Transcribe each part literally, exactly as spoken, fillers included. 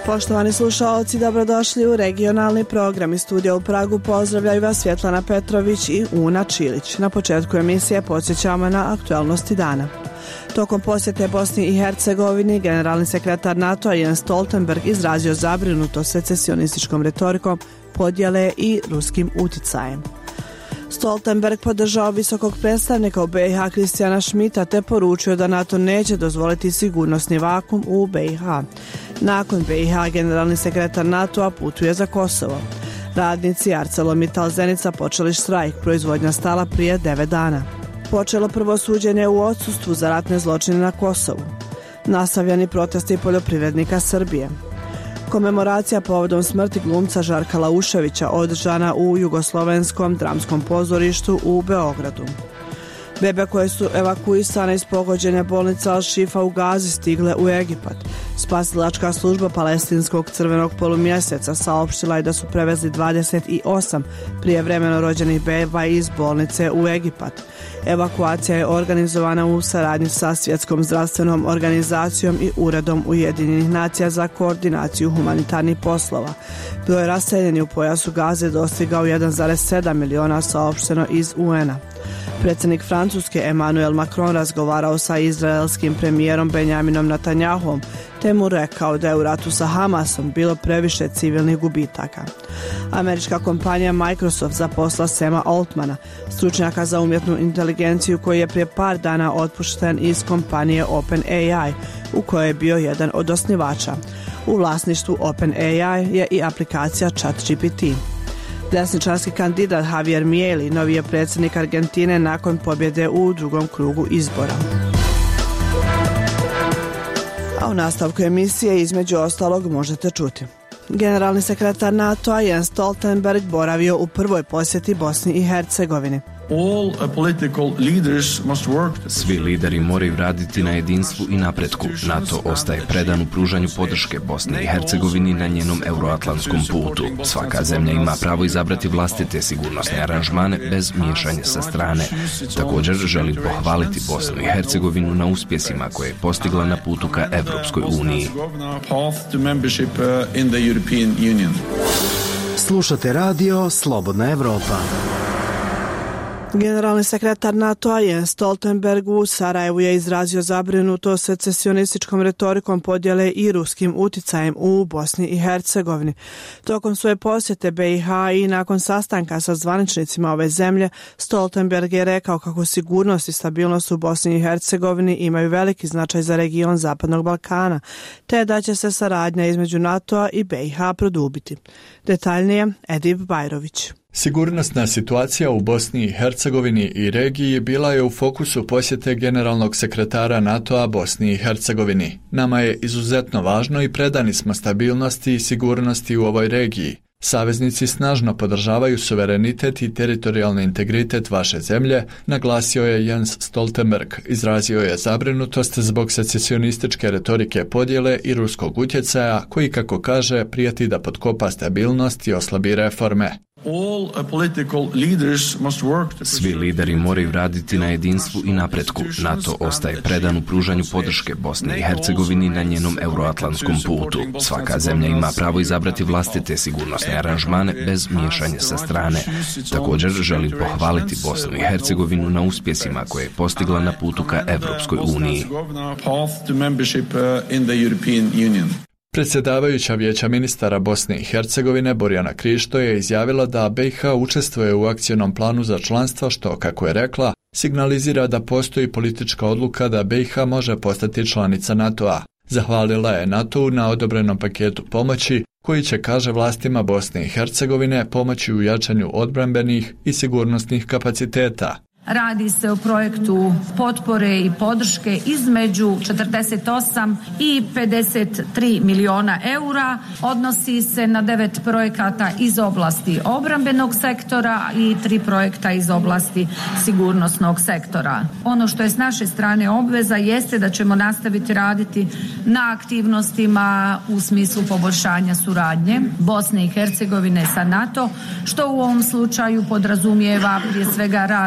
Poštovani slušaoci, dobrodošli u regionalni program. Iz studija u Pragu pozdravljaju vas Svjetlana Petrović i Una Čilić. Na početku emisije podsjećamo na aktualnosti dana. Tokom posjete Bosni i Hercegovini, generalni sekretar NATO-a Jens Stoltenberg izrazio zabrinutost secesionističkom retorikom, podjele i ruskim uticajem. Stoltenberg podržao visokog predstavnika u B i H Kristijana Schmidta te poručio da NATO neće dozvoliti sigurnosni vakum u B i H. Nakon B i H generalni sekretar NATO-a putuje za Kosovo. Radnici ArcelorMittal Zenica počeli štrajk, proizvodnja stala prije devet dana. Počelo prvo suđenje u odsustvu za ratne zločine na Kosovu. Nastavljeni protesti poljoprivrednika Srbije. Komemoracija povodom smrti glumca Žarka Lauševića održana u Jugoslovenskom dramskom pozorištu u Beogradu. Bebe koje su evakuisane iz pogođene bolnice Al-Šifa u Gazi stigle u Egipat. Spasilačka služba palestinskog crvenog polumjeseca saopštila je da su prevezli dvadeset osam prijevremeno rođenih beba iz bolnice u Egipat. Evakuacija je organizovana u saradnji sa Svjetskom zdravstvenom organizacijom i Uredom Ujedinjenih nacija za koordinaciju humanitarnih poslova. Broj raseljenih u pojasu Gaze dostigao jedan zarez sedam miliona, saopšteno iz U N-a. Predsjednik Francuske Emmanuel Macron razgovarao sa izraelskim premijerom Benjaminom Netanjahom te mu rekao da je u ratu sa Hamasom bilo previše civilnih gubitaka. Američka kompanija Microsoft zaposla Sama Altmana, stručnjaka za umjetnu inteligenciju koji je prije par dana otpušten iz kompanije OpenAI, u kojoj je bio jedan od osnivača. U vlasništvu OpenAI je i aplikacija ChatGPT. Desničarski kandidat Javier Milei novi je predsjednik Argentine nakon pobjede u drugom krugu izbora. A u nastavku emisije između ostalog možete čuti. Generalni sekretar NATO-a Jens Stoltenberg boravio u prvoj posjeti Bosni i Hercegovini. All political leaders must work. Svi lideri moraju raditi na jedinstvu i napretku. NATO ostaje predan u pružanju podrške Bosni i Hercegovini na njenom euroatlantskom putu. Svaka zemlja ima pravo izabrati vlastite sigurnosne aranžmane bez miješanja sa strane. Također želim pohvaliti Bosnu i Hercegovinu na uspjesima koje je postigla na putu ka Evropskoj uniji. Slušate radio Slobodna Evropa. Generalni sekretar NATO-a Jens Stoltenberg u Sarajevu je izrazio zabrinutost secesionističkom retorikom podjele i ruskim uticajem u Bosni i Hercegovini. Tokom svoje posjete B i H i nakon sastanka sa zvaničnicima ove zemlje, Stoltenberg je rekao kako sigurnost i stabilnost u Bosni i Hercegovini imaju veliki značaj za region Zapadnog Balkana, te da će se saradnja između NATO-a i B i H produbiti. Detaljnije, Edip Bajrović. Sigurnosna situacija u Bosni i Hercegovini i regiji bila je u fokusu posjete generalnog sekretara NATO-a Bosni i Hercegovini. Nama je izuzetno važno i predani smo stabilnosti i sigurnosti u ovoj regiji. Saveznici snažno podržavaju suverenitet i teritorijalni integritet vaše zemlje, naglasio je Jens Stoltenberg. Izrazio je zabrinutost zbog secesionističke retorike podjele i ruskog utjecaja koji, kako kaže, prijeti da potkopa stabilnost i oslabi reforme. Svi lideri moraju raditi na jedinstvu i napretku. NATO ostaje predan u pružanju podrške Bosni i Hercegovini na njenom euroatlantskom putu. Svaka zemlja ima pravo izabrati vlastite sigurnosne aranžmane bez miješanja sa strane. Također želim pohvaliti Bosnu i Hercegovinu na uspjesima koje je postigla na putu ka Evropskoj uniji. Predsjedavajuća Vijeća ministara Bosne i Hercegovine Borjana Krišto je izjavila da B i H učestvuje u akcionom planu za članstvo što, kako je rekla, signalizira da postoji politička odluka da B i H može postati članica NATO-a. Zahvalila je NATO-u na odobrenom paketu pomoći koji će, kaže vlastima Bosne i Hercegovine, pomoći u jačanju odbrambenih i sigurnosnih kapaciteta. Radi se o projektu potpore i podrške između četrdeset osam i pedeset tri miliona eura. Odnosi se na devet projekata iz oblasti obrambenog sektora i tri projekta iz oblasti sigurnosnog sektora. Ono što je s naše strane obveza jeste da ćemo nastaviti raditi na aktivnostima u smislu poboljšanja suradnje Bosne i Hercegovine sa NATO, što u ovom slučaju podrazumijeva prije svega rad na izradi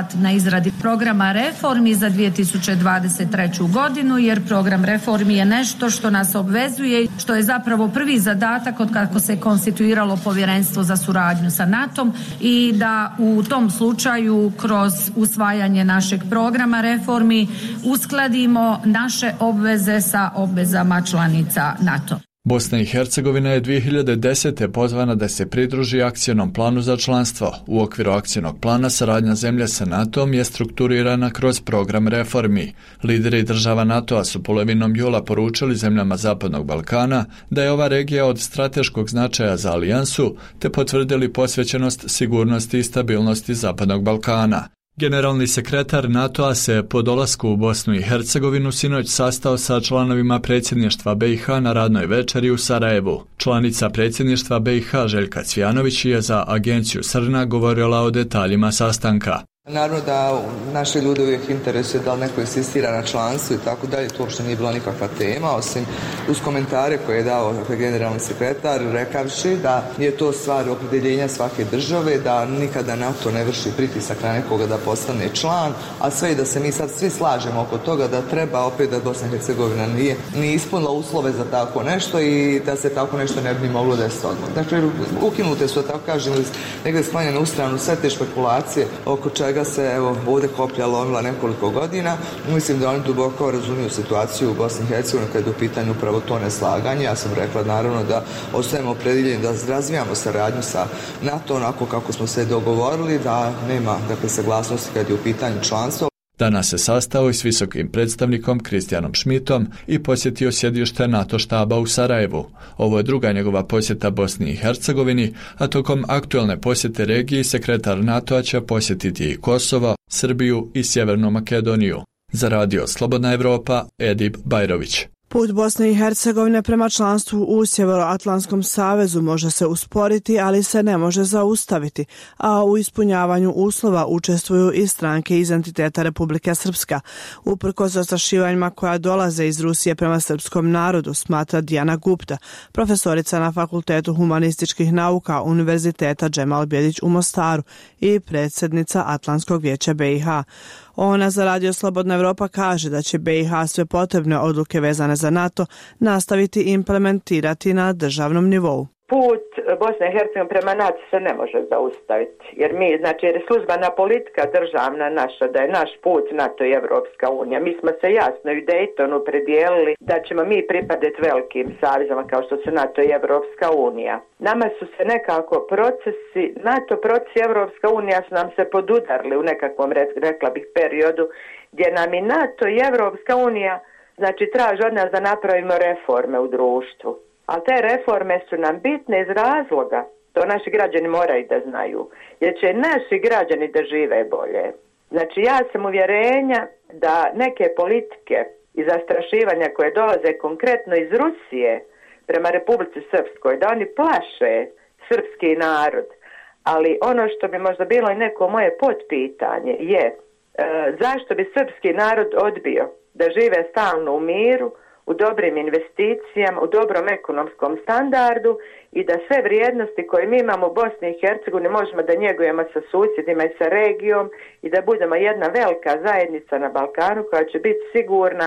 izradi programa reformi za dvije tisuće dvadeset treću godinu, jer program reformi je nešto što nas obvezuje, što je zapravo prvi zadatak od kako se konstituiralo povjerenstvo za suradnju sa NATO-om i da u tom slučaju kroz usvajanje našeg programa reformi uskladimo naše obveze sa obvezama članica NATO. Bosna i Hercegovina je dvije hiljade desete. pozvana da se pridruži akcionom planu za članstvo. U okviru akcionog plana saradnja zemlje sa NATO-om je strukturirana kroz program reformi. Lideri država NATO-a su polovinom jula poručili zemljama Zapadnog Balkana da je ova regija od strateškog značaja za alijansu, te potvrdili posvećenost sigurnosti i stabilnosti Zapadnog Balkana. Generalni sekretar NATO-a se po dolasku u Bosnu i Hercegovinu sinoć sastao sa članovima predsjedništva B i H na radnoj večeri u Sarajevu. Članica predsjedništva B i H Željka Cvjanović je za agenciju Srna govorila o detaljima sastanka. Naravno da naše ljude uvijek interesuje da li neko insistira na članstvu i tako dalje, to uopšte nije bila nikakva tema, osim uz komentare koje je dao generalni sekretar, rekavši da je to stvar opredjeljenja svake države, da nikada NATO ne vrši pritisak na nekoga da postane član, a sve i da se mi sad svi slažemo oko toga da treba opet da Bosna i Hercegovina nije, nije ispunila uslove za tako nešto i da se tako nešto ne bi moglo desiti odmah. Dakle, ukinute su, tako kažem, negdje sklanjene u stranu sve te špekulacije oko čega se evo ovdje koplja lomila nekoliko godina. Mislim da oni duboko razumiju situaciju u Bosni i Hercegovini kad je u pitanju upravo to neslaganje. Ja sam rekla naravno da ostajemo opredjeljeni da razvijamo saradnju sa NATO onako kako smo se dogovorili, da nema dakle saglasnosti kad je u pitanju članstvo. Danas se sastao i s visokim predstavnikom Kristijanom Šmitom i posjetio sjedište NATO štaba u Sarajevu. Ovo je druga njegova posjeta Bosni i Hercegovini, a tokom aktualne posjete regiji sekretar NATO-a će posjetiti i Kosovo, Srbiju i Sjevernu Makedoniju. Za radio Slobodna Evropa, Edip Bajrović. Put Bosne i Hercegovine prema članstvu u Sjevernoatlantskom savezu može se usporiti, ali se ne može zaustaviti, a u ispunjavanju uslova učestvuju i stranke iz entiteta Republike Srpska. Uprkos zastrašivanjima koja dolaze iz Rusije prema srpskom narodu, smatra Dijana Gupta, profesorica na Fakultetu humanističkih nauka Univerziteta Džemal Bjedić u Mostaru i predsjednica Atlantskog vijeća B i H. Ona za radio Slobodna Evropa kaže da će B i H sve potrebne odluke vezane za NATO nastaviti implementirati na državnom nivou. Put Bosne i Hercegovine prema NATO se ne može zaustaviti, jer mi, znači, jer je službena politika državna naša, da je naš put NATO i Evropska unija. Mi smo se jasno i u Daytonu predijelili da ćemo mi pripadati velikim savizama kao što su NATO i Evropska unija. Nama su se nekako procesi, NATO procesi i Evropska unija su nam se podudarili u nekakvom, rekla bih, periodu gdje nam i NATO i Evropska unija, znači, traže od nas da napravimo reforme u društvu. Ali te reforme su nam bitne iz razloga, to naši građani moraju da znaju, jer će naši građani da žive bolje. Znači ja sam uvjerenja da neke politike i zastrašivanja koje dolaze konkretno iz Rusije prema Republici Srpskoj, da oni plaše srpski narod. Ali ono što bi možda bilo i neko moje potpitanje je e, zašto bi srpski narod odbio da žive stalno u miru, u dobrim investicijama, u dobrom ekonomskom standardu i da sve vrijednosti koje mi imamo u Bosni i Hercegovini možemo da njegujemo sa susjedima i sa regijom i da budemo jedna velika zajednica na Balkanu koja će biti sigurna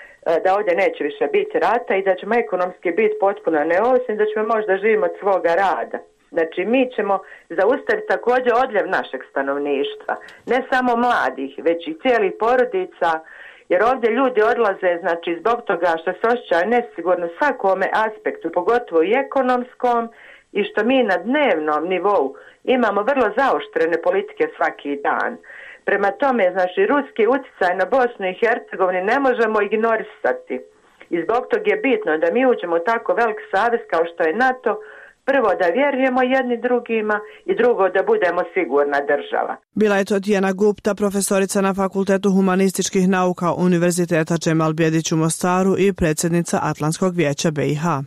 da ovdje neće više biti rata i da ćemo ekonomski biti potpuno neovisni, da ćemo možda živimo od svoga rada. Znači mi ćemo zaustaviti također odljev našeg stanovništva, ne samo mladih, već i cijelih porodica. Jer ovdje ljudi odlaze, znači, zbog toga što se osjećaju nesigurno svakome aspektu, pogotovo i ekonomskom, i što mi na dnevnom nivou imamo vrlo zaoštrene politike svaki dan. Prema tome, znači, ruski utjecaj na Bosnu i Hercegovini ne možemo ignorisati. I zbog toga je bitno da mi uđemo u tako velik savez kao što je NATO, prvo da vjerujemo jedni drugima i drugo da budemo sigurna država. Bila je to Dijana Gupta, profesorica na Fakultetu humanističkih nauka Univerziteta Džemal Bjedić u Mostaru i predsjednica Atlantskog vijeća B i H.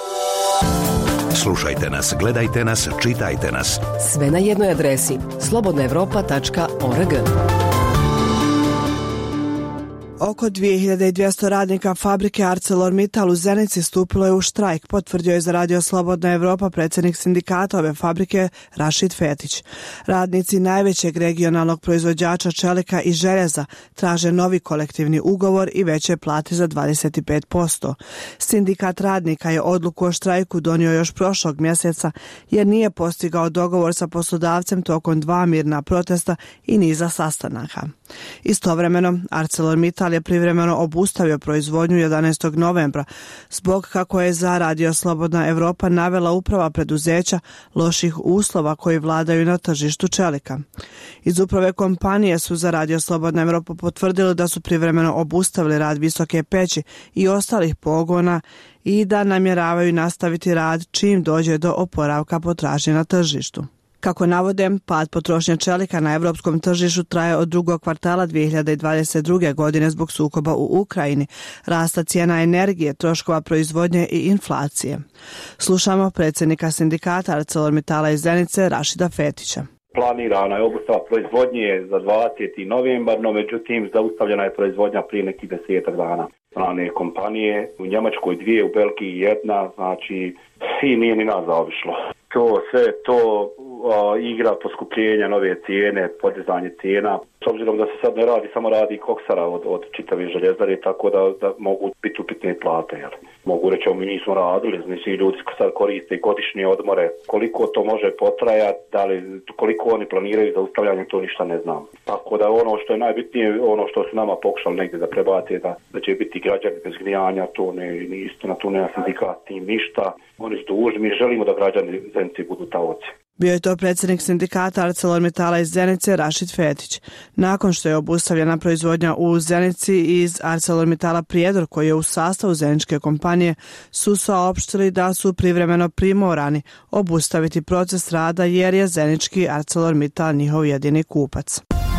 Slušajte nas, gledajte nas, čitajte nas. Sve na jednoj adresi slobodna evropa tačka org. Oko dvije hiljade dvjesto radnika fabrike ArcelorMittal u Zenici stupilo je u štrajk, potvrdio je za Radio Slobodna Evropa predsjednik sindikata ove fabrike Rašid Fetić. Radnici najvećeg regionalnog proizvođača čelika i željeza traže novi kolektivni ugovor i veće plate za dvadeset pet posto. Sindikat radnika je odluku o štrajku donio još prošlog mjeseca jer nije postigao dogovor sa poslodavcem tokom dva mirna protesta i niza sastanaka. Istovremeno, ArcelorMittal je privremeno obustavio proizvodnju jedanaestog novembra zbog, kako je za Radio Slobodna Evropa navela uprava preduzeća, loših uslova koji vladaju na tržištu čelika. Iz uprave kompanije su za Radio Slobodna Evropa potvrdili da su privremeno obustavili rad Visoke peći i ostalih pogona i da namjeravaju nastaviti rad čim dođe do oporavka potražnje na tržištu. Kako navode, pad potrošnje čelika na evropskom tržištu traje od drugog kvartala dvije hiljade dvadeset druge. godine zbog sukoba u Ukrajini, rasta cijena energije, troškova proizvodnje i inflacije. Slušamo predsjednika sindikata ArcelorMittala iz Zenice, Rašida Fetića. Planirana je obustava proizvodnje za dvadeseti novembar, no međutim zaustavljena je proizvodnja prije nekih desetak dana. Strane kompanije, u Njemačkoj dvije, u Belgiji jedna, znači i nije ni nas zaobišlo. To sve to a, igra poskupljenja, nove cijene, podizanje cijena. S obzirom da se sad ne radi, samo radi koksara od, od čitave željezare, tako da, da mogu biti upitne plate. Jel? Mogu reći, mi nismo radili, znači ljudi sad koriste godišnje odmore. Koliko to može potrajati, da li, koliko oni planiraju za ustavljanje, to ništa ne znam. Tako da ono što je najbitnije, ono što su nama pokušali negdje da prebace, da, da će biti građani bez grijanja, to ne, ne istina, tu nema sindikat, tim ništa. Oni su dužni, mi želimo da građani Zenice budu taoci. Bio je to predsjednik sindikata ArcelorMittala iz Zenice, Rašid Fetić. Nakon što je obustavljena proizvodnja u Zenici, iz ArcelorMittala Prijedor, koji je u sastavu zeničke kompanije, su saopštili da su privremeno primorani obustaviti proces rada jer je zenički ArcelorMittal njihov jedini kupac.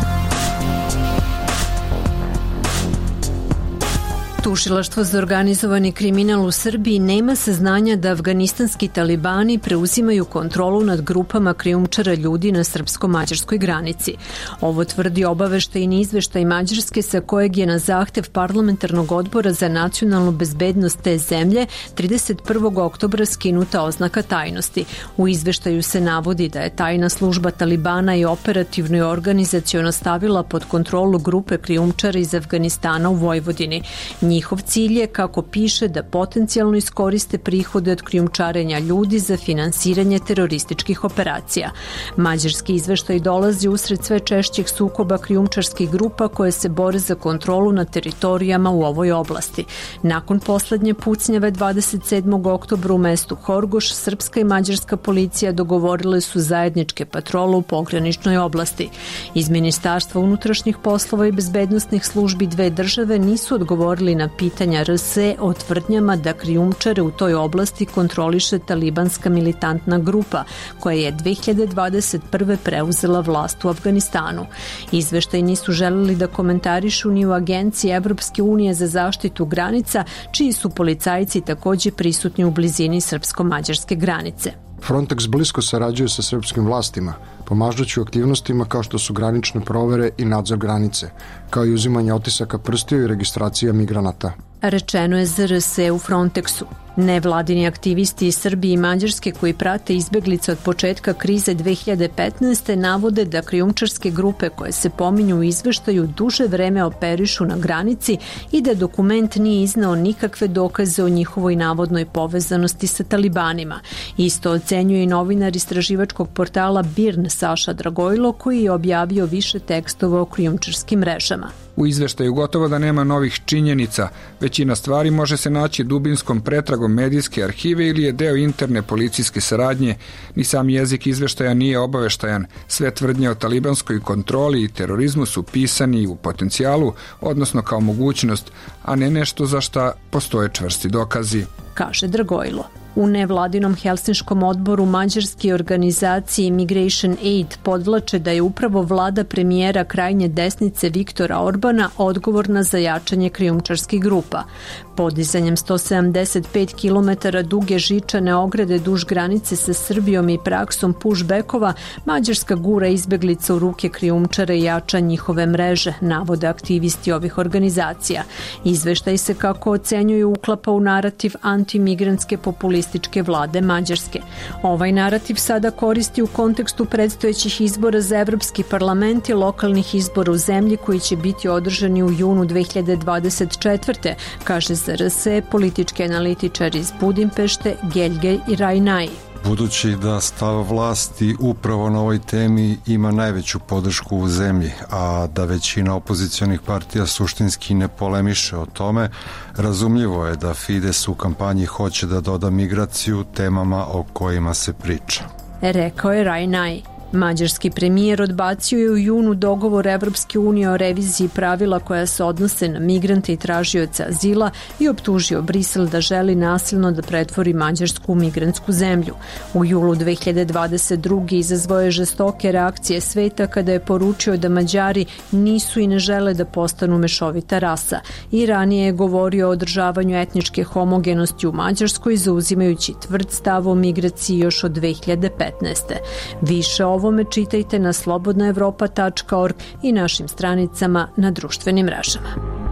Tužilaštvo za organizovani kriminal u Srbiji nema saznanja da afganistanski talibani preuzimaju kontrolu nad grupama krijumčara ljudi na srpsko-mađarskoj granici. Ovo tvrdi obaveštajni izveštaj Mađarske sa kojeg je na zahtev parlamentarnog odbora za nacionalnu bezbednost te zemlje trideset prvog oktobra skinuta oznaka tajnosti. U izveštaju se navodi da je tajna služba talibana i operativno i organizaciono stavila pod kontrolu grupe krijumčara iz Afganistana u Vojvodini. Njihov cilj je, kako piše, da potencijalno iskoriste prihode od krijumčarenja ljudi za finansiranje terorističkih operacija. Mađarski izveštaj dolazi usred sve češćih sukoba krijumčarskih grupa koje se bore za kontrolu na teritorijama u ovoj oblasti. Nakon poslednje pucnjave dvadeset sedmog oktobra u mestu Horgoš, srpska i mađarska policija dogovorile su zajedničke patrole u pograničnoj oblasti. Iz Ministarstva unutrašnjih poslova i bezbednosnih službi dve države nisu odgovorili na pitanja R S o tvrdnjama da krijumčare u toj oblasti kontroliše talibanska militantna grupa koja je dve hiljade dvadeset prve preuzela vlast u Afganistanu. Izveštaj nisu želeli da komentarišu ni u Agenciji Evropske unije za zaštitu granica, čiji su policajci također prisutni u blizini srpsko-mađarske granice. Frontex blisko sarađuje sa srpskim vlastima, pomažući u aktivnostima kao što su granične provere i nadzor granice, kao i uzimanje otisaka prstiju i registracija migranata. Rečeno je za R S u Frontexu. Nevladini aktivisti iz Srbije i Mađarske koji prate izbeglice od početka krize dve hiljade petnaeste. navode da krijumčarske grupe koje se pominju u izveštaju duže vreme operišu na granici i da dokument nije iznao nikakve dokaze o njihovoj navodnoj povezanosti sa talibanima. Isto ocenjuje i novinar istraživačkog portala Birn Saša Dragojlo, koji je objavio više tekstova o krijumčarskim mrežama. U izveštaju gotovo da nema novih činjenica, većina stvari može se naći dubinskom pretragom medijske arhive ili je deo interne policijske saradnje, ni sam jezik izveštaja nije obaveštajan, sve tvrdnje o talibanskoj kontroli i terorizmu su pisani u potencijalu, odnosno kao mogućnost, a ne nešto za šta postoje čvrsti dokazi. kaže Dragojlo. U nevladinom Helsinškom odboru mađarske organizacije Migration Aid podvlače da je upravo vlada premijera krajnje desnice Viktora Orbana odgovorna za jačanje krijumčarskih grupa. Podizanjem sto sedamdeset pet kilometara duge žičane ograde duž granice sa Srbijom i praksom pushbackova, Mađarska gura izbeglica u ruke krijumčara i jača njihove mreže, navode aktivisti ovih organizacija. Izveštaj se, kako ocenjuju, uklapa u narativ antimigrantske populističke vlade Mađarske. Ovaj narativ sada koristi u kontekstu predstojećih izbora za Evropski parlament i lokalnih izbora u zemlji koji će biti održani u junu dve hiljade dvadeset četvrte, kaže za R S E politički analitičar iz Budimpešte Gelgej Rajnaj. Budući da stav vlasti upravo na ovoj temi ima najveću podršku u zemlji, a da većina opozicionih partija suštinski ne polemiše o tome, razumljivo je da Fides u kampanji hoće da doda migraciju temama o kojima se priča. Rekao je Rajnaj. Mađarski premijer odbacio je u junu dogovor Evropske unije o reviziji pravila koja se odnose na migrante i tražioce azila i optužio Brisel da želi nasilno da pretvori Mađarsku u migrantsku zemlju. U julu dve hiljade dvadeset druge izazvao je žestoke reakcije sveta kada je poručio da Mađari nisu i ne žele da postanu mešovita rasa. I ranije je govorio o održavanju etničke homogenosti u Mađarskoj, zauzimajući tvrd stav o migraciji još od dve hiljade petnaeste. Više o ovome čitajte na slobodna evropa tačka org i našim stranicama na društvenim mrežama.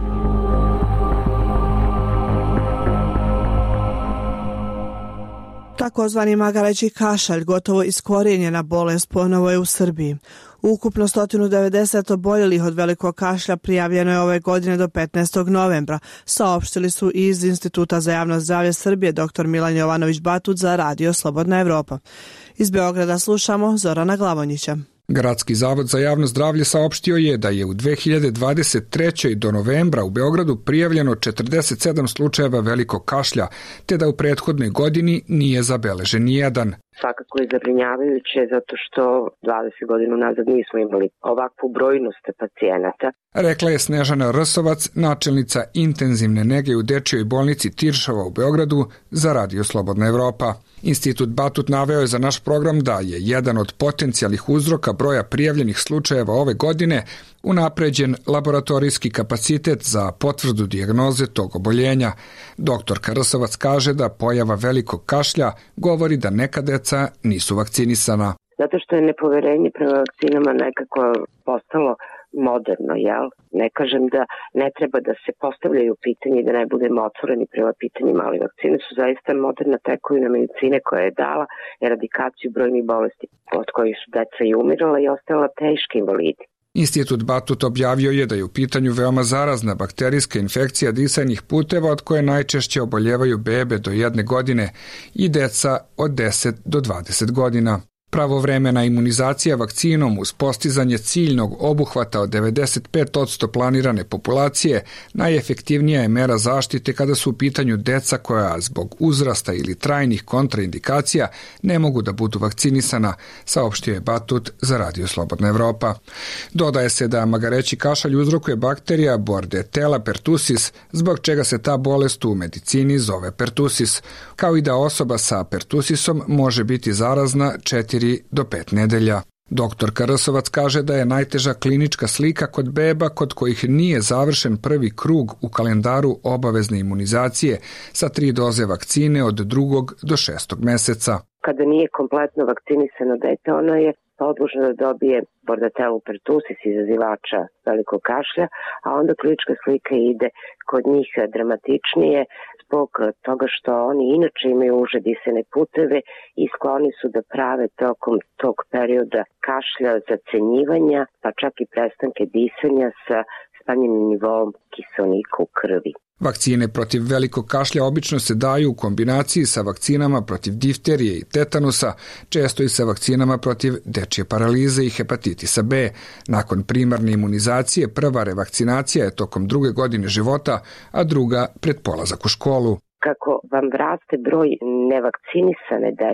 Takozvani magareći kašalj, gotovo iskorijenjena bolest, ponovo je u Srbiji. Ukupno sto devedeset oboljelih od velikog kašlja prijavljeno je ove godine do petnaestog novembra, saopštili su iz Instituta za javno zdravlje Srbije dr Milan Jovanović Batut za Radio Slobodna Evropa. Iz Beograda slušamo Zorana Glavonjića. Gradski zavod za javno zdravlje saopštio je da je u dve hiljade dvadeset treće. do novembra u Beogradu prijavljeno četrdeset sedam slučajeva velikog kašlja, te da u prethodnoj godini nije zabeležen nijedan. Svakako je zabrinjavajuće zato što dvadeset godina nazad nismo imali ovakvu brojnost pacijenata. Rekla je Snežana Rsovac, načelnica intenzivne nege u dečijoj bolnici Tiršova u Beogradu za Radio Slobodna Evropa. Institut Batut naveo je za naš program da je jedan od potencijalnih uzroka broja prijavljenih slučajeva ove godine unapređen laboratorijski kapacitet za potvrdu dijagnoze tog oboljenja. Doktorka Rsovac kaže da pojava velikog kašlja govori da neka deca nisu vakcinisana. Zato što je nepoverenje prema vakcinama nekako postalo moderno, jel? Ne kažem da ne treba da se postavljaju pitanje i da ne budemo otvoreni prema pitanjima, ali vakcine su zaista moderna tekovina medicine koja je dala eradikaciju brojnih bolesti od kojih su deca i umirala i ostala teški invalidi. Institut Batut objavio je da je u pitanju veoma zarazna bakterijska infekcija disajnih puteva od koje najčešće oboljevaju bebe do jedne godine i deca od deset do dvadeset godina. Pravovremena imunizacija vakcinom uz postizanje ciljnog obuhvata od devedeset pet posto planirane populacije najefektivnija je mera zaštite kada su u pitanju deca koja zbog uzrasta ili trajnih kontraindikacija ne mogu da budu vakcinisana, saopštio je Batut za Radio Slobodna Evropa. Dodaje se da magareći kašalj uzrokuje bakterija Bordetella pertussis, zbog čega se ta bolest u medicini zove pertussis, kao i da osoba sa pertussisom može biti zarazna četiri do pet nedelja. Doktorka Rsovac kaže da je najteža klinička slika kod beba kod kojih nije završen prvi krug u kalendaru obavezne imunizacije sa tri doze vakcine od drugog do šestog meseca. Kada nije kompletno vakcinisano dete, ono je podložno da dobije Bordetella pertussis, izazivača velikog kašlja, a onda klinička slika ide kod njih dramatičnije zbog toga što oni inače imaju uže disajne puteve i skloni su da prave tokom tog perioda kašlja, zacenjivanja, pa čak i prestanke disanja sa smanjenim nivoom kiseonika u krvi. Vakcine protiv velikog kašlja obično se daju u kombinaciji sa vakcinama protiv difterije i tetanusa, često i sa vakcinama protiv dečje paralize i hepatitisa B. Nakon primarne imunizacije, prva revakcinacija je tokom druge godine života, a druga pred polazak u školu. Kako vam raste broj nevakcinisane dece,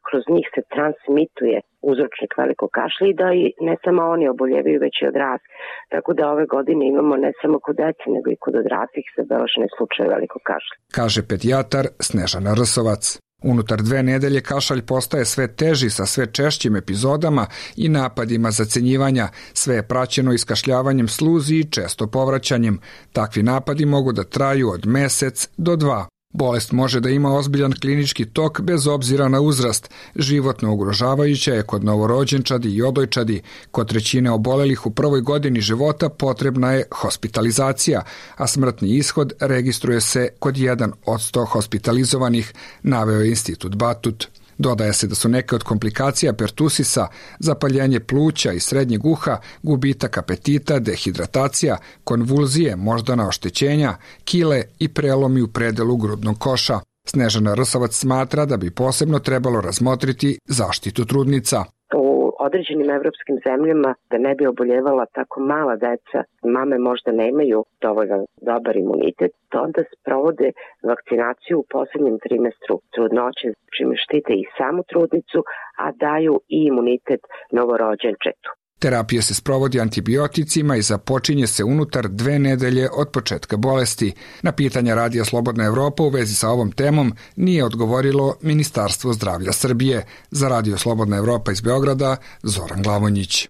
kroz njih se transmituje uzročnik velikog kašlja i da i ne samo oni oboljevaju, već i odrasli. Tako da ove godine imamo ne samo kod dece, nego i kod odraslih zabeležene slučaje velikog kašlja. Kaže pedijatar Snežana Rsovac. Unutar dve nedelje kašalj postaje sve teži sa sve češćim epizodama i napadima zacenjivanja. Sve je praćeno iskašljavanjem sluzi i često povraćanjem. Takvi napadi mogu da traju od mesec do dva. Bolest može da ima ozbiljan klinički tok bez obzira na uzrast. Životno ugrožavajuća je kod novorođenčadi i odojčadi. Kod trećine obolelih u prvoj godini života potrebna je hospitalizacija, a smrtni ishod registruje se kod jedan od sto hospitalizovanih, naveo je Institut Batut. Dodaje se da su neke od komplikacija pertusisa zapaljenje pluća i srednjeg uha, gubitak apetita, dehidratacija, konvulzije, moždana oštećenja, kile i prelomi u predelu grudnog koša. Snežana Rsovac smatra da bi posebno trebalo razmotriti zaštitu trudnica. U određenim evropskim zemljama da ne bi oboljevala tako mala deca, mame možda nemaju dovoljno dobar imunitet, to onda sprovode vakcinaciju u poslednjem trimestru trudnoće, čime štite i samu trudnicu, a daju i imunitet novorođenčetu. Terapija se sprovodi antibioticima i započinje se unutar dve nedelje od početka bolesti. Na pitanja Radija Slobodna Evropa u vezi sa ovom temom nije odgovorilo Ministarstvo zdravlja Srbije. Za Radio Slobodna Evropa iz Beograda, Zoran Glavonjić.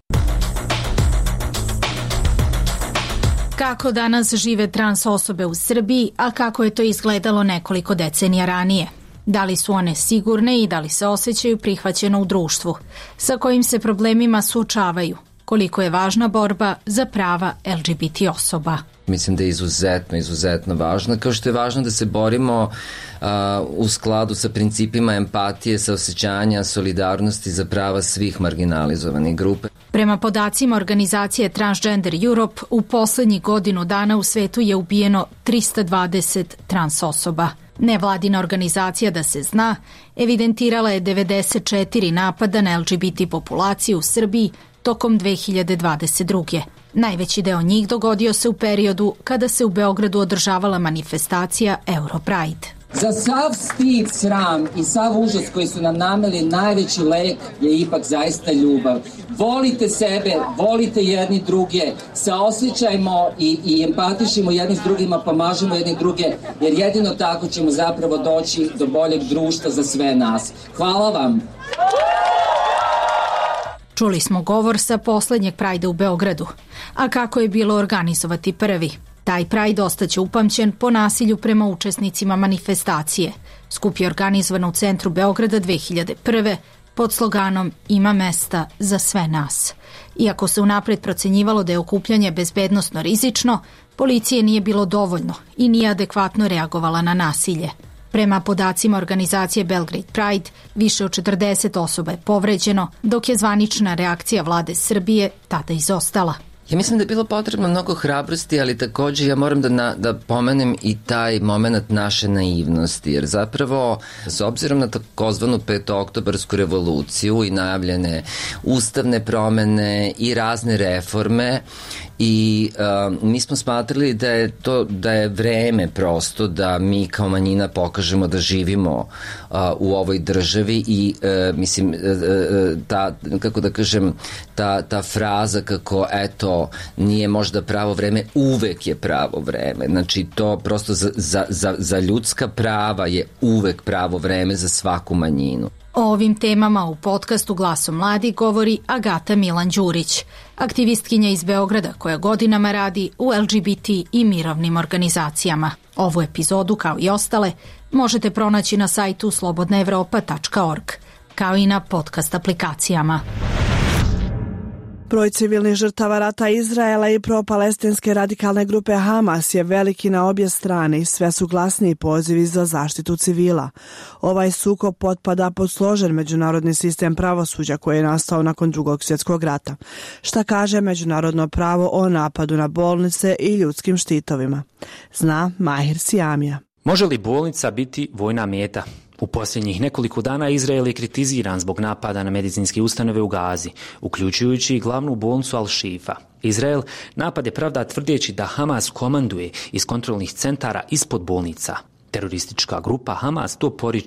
Kako danas žive trans osobe u Srbiji, a kako je to izgledalo nekoliko decenija ranije? Da li su one sigurne i da li se osjećaju prihvaćeno u društvu? Sa kojim se problemima suočavaju? Koliko je važna borba za prava L G B T osoba? Mislim da je izuzetno, izuzetno važno, kao što je važno da se borimo uh, u skladu sa principima empatije, saosećanja, solidarnosti za prava svih marginalizovanih grupe. Prema podacima organizacije Transgender Europe, u poslednjih godinu dana u svetu je ubijeno trista dvadeset trans osoba. Nevladina organizacija Da se zna evidentirala je devedeset četiri napada na L G B T populaciju u Srbiji tokom dve hiljade dvadeset druge. Najveći deo njih dogodio se u periodu kada se u Beogradu održavala manifestacija Europride. Za sav stid, sram i sav užas koji su nam nameli, najveći lek je ipak zaista ljubav. Volite sebe, volite jedni druge, saosjećajmo i, i empatišimo jedni s drugima, pomažemo jedni druge, jer jedino tako ćemo zapravo doći do boljeg društva za sve nas. Hvala vam! Čuli smo govor sa poslednjeg Prajda u Beogradu. A kako je bilo organizovati prvi? Taj Pride ostaće upamćen po nasilju prema učesnicima manifestacije. Skup je organizovan u centru Beograda dve hiljade prve pod sloganom Ima mesta za sve nas. Iako se unapred procenjivalo da je okupljanje bezbednosno rizično, policije nije bilo dovoljno i nije adekvatno reagovala na nasilje. Prema podacima organizacije Belgrade Pride, više od četrdeset osoba je povređeno, dok je zvanična reakcija vlade Srbije tada izostala. Ja mislim da je bilo potrebno mnogo hrabrosti, ali takođe ja moram da, na, da pomenem i taj moment naše naivnosti, jer zapravo s obzirom na takozvanu petooktobarsku revoluciju i najavljene ustavne promene i razne reforme, i uh, mi smo smatrali da je to da je vreme prosto da mi kao manjina pokažemo da živimo uh, u ovoj državi i uh, mislim uh, uh, ta, kako da kažem, ta, ta fraza kako eto nije možda pravo vreme, uvek je pravo vreme. Znači to prosto za, za, za, za ljudska prava je uvek pravo vreme za svaku manjinu. O ovim temama u podcastu Glasom mladih govori Agata Milan Đurić, aktivistkinja iz Beograda koja godinama radi u L G B T i mirovnim organizacijama. Ovu epizodu, kao i ostale, možete pronaći na sajtu slobodna evropa tačka org, kao i na podcast aplikacijama. Broj civilnih žrtava rata Izraela i pro-palestinske radikalne grupe Hamas je veliki na obje strane i sve su glasniji pozivi za zaštitu civila. Ovaj sukob potpada pod složen međunarodni sistem pravosuđa koji je nastao nakon Drugog svjetskog rata. Šta kaže međunarodno pravo o napadu na bolnice i ljudskim štitovima? Zna Mahir Sijamija. Može li bolnica biti vojna meta? U posljednjih nekoliko dana Izrael je kritiziran zbog napada na medicinske ustanove u Gazi, uključujući i glavnu bolnicu Al-Shifa. Izrael napade pravda tvrdeći da Hamas komanduje iz kontrolnih centara ispod bolnica. Teroristička grupa Hamas to poriče.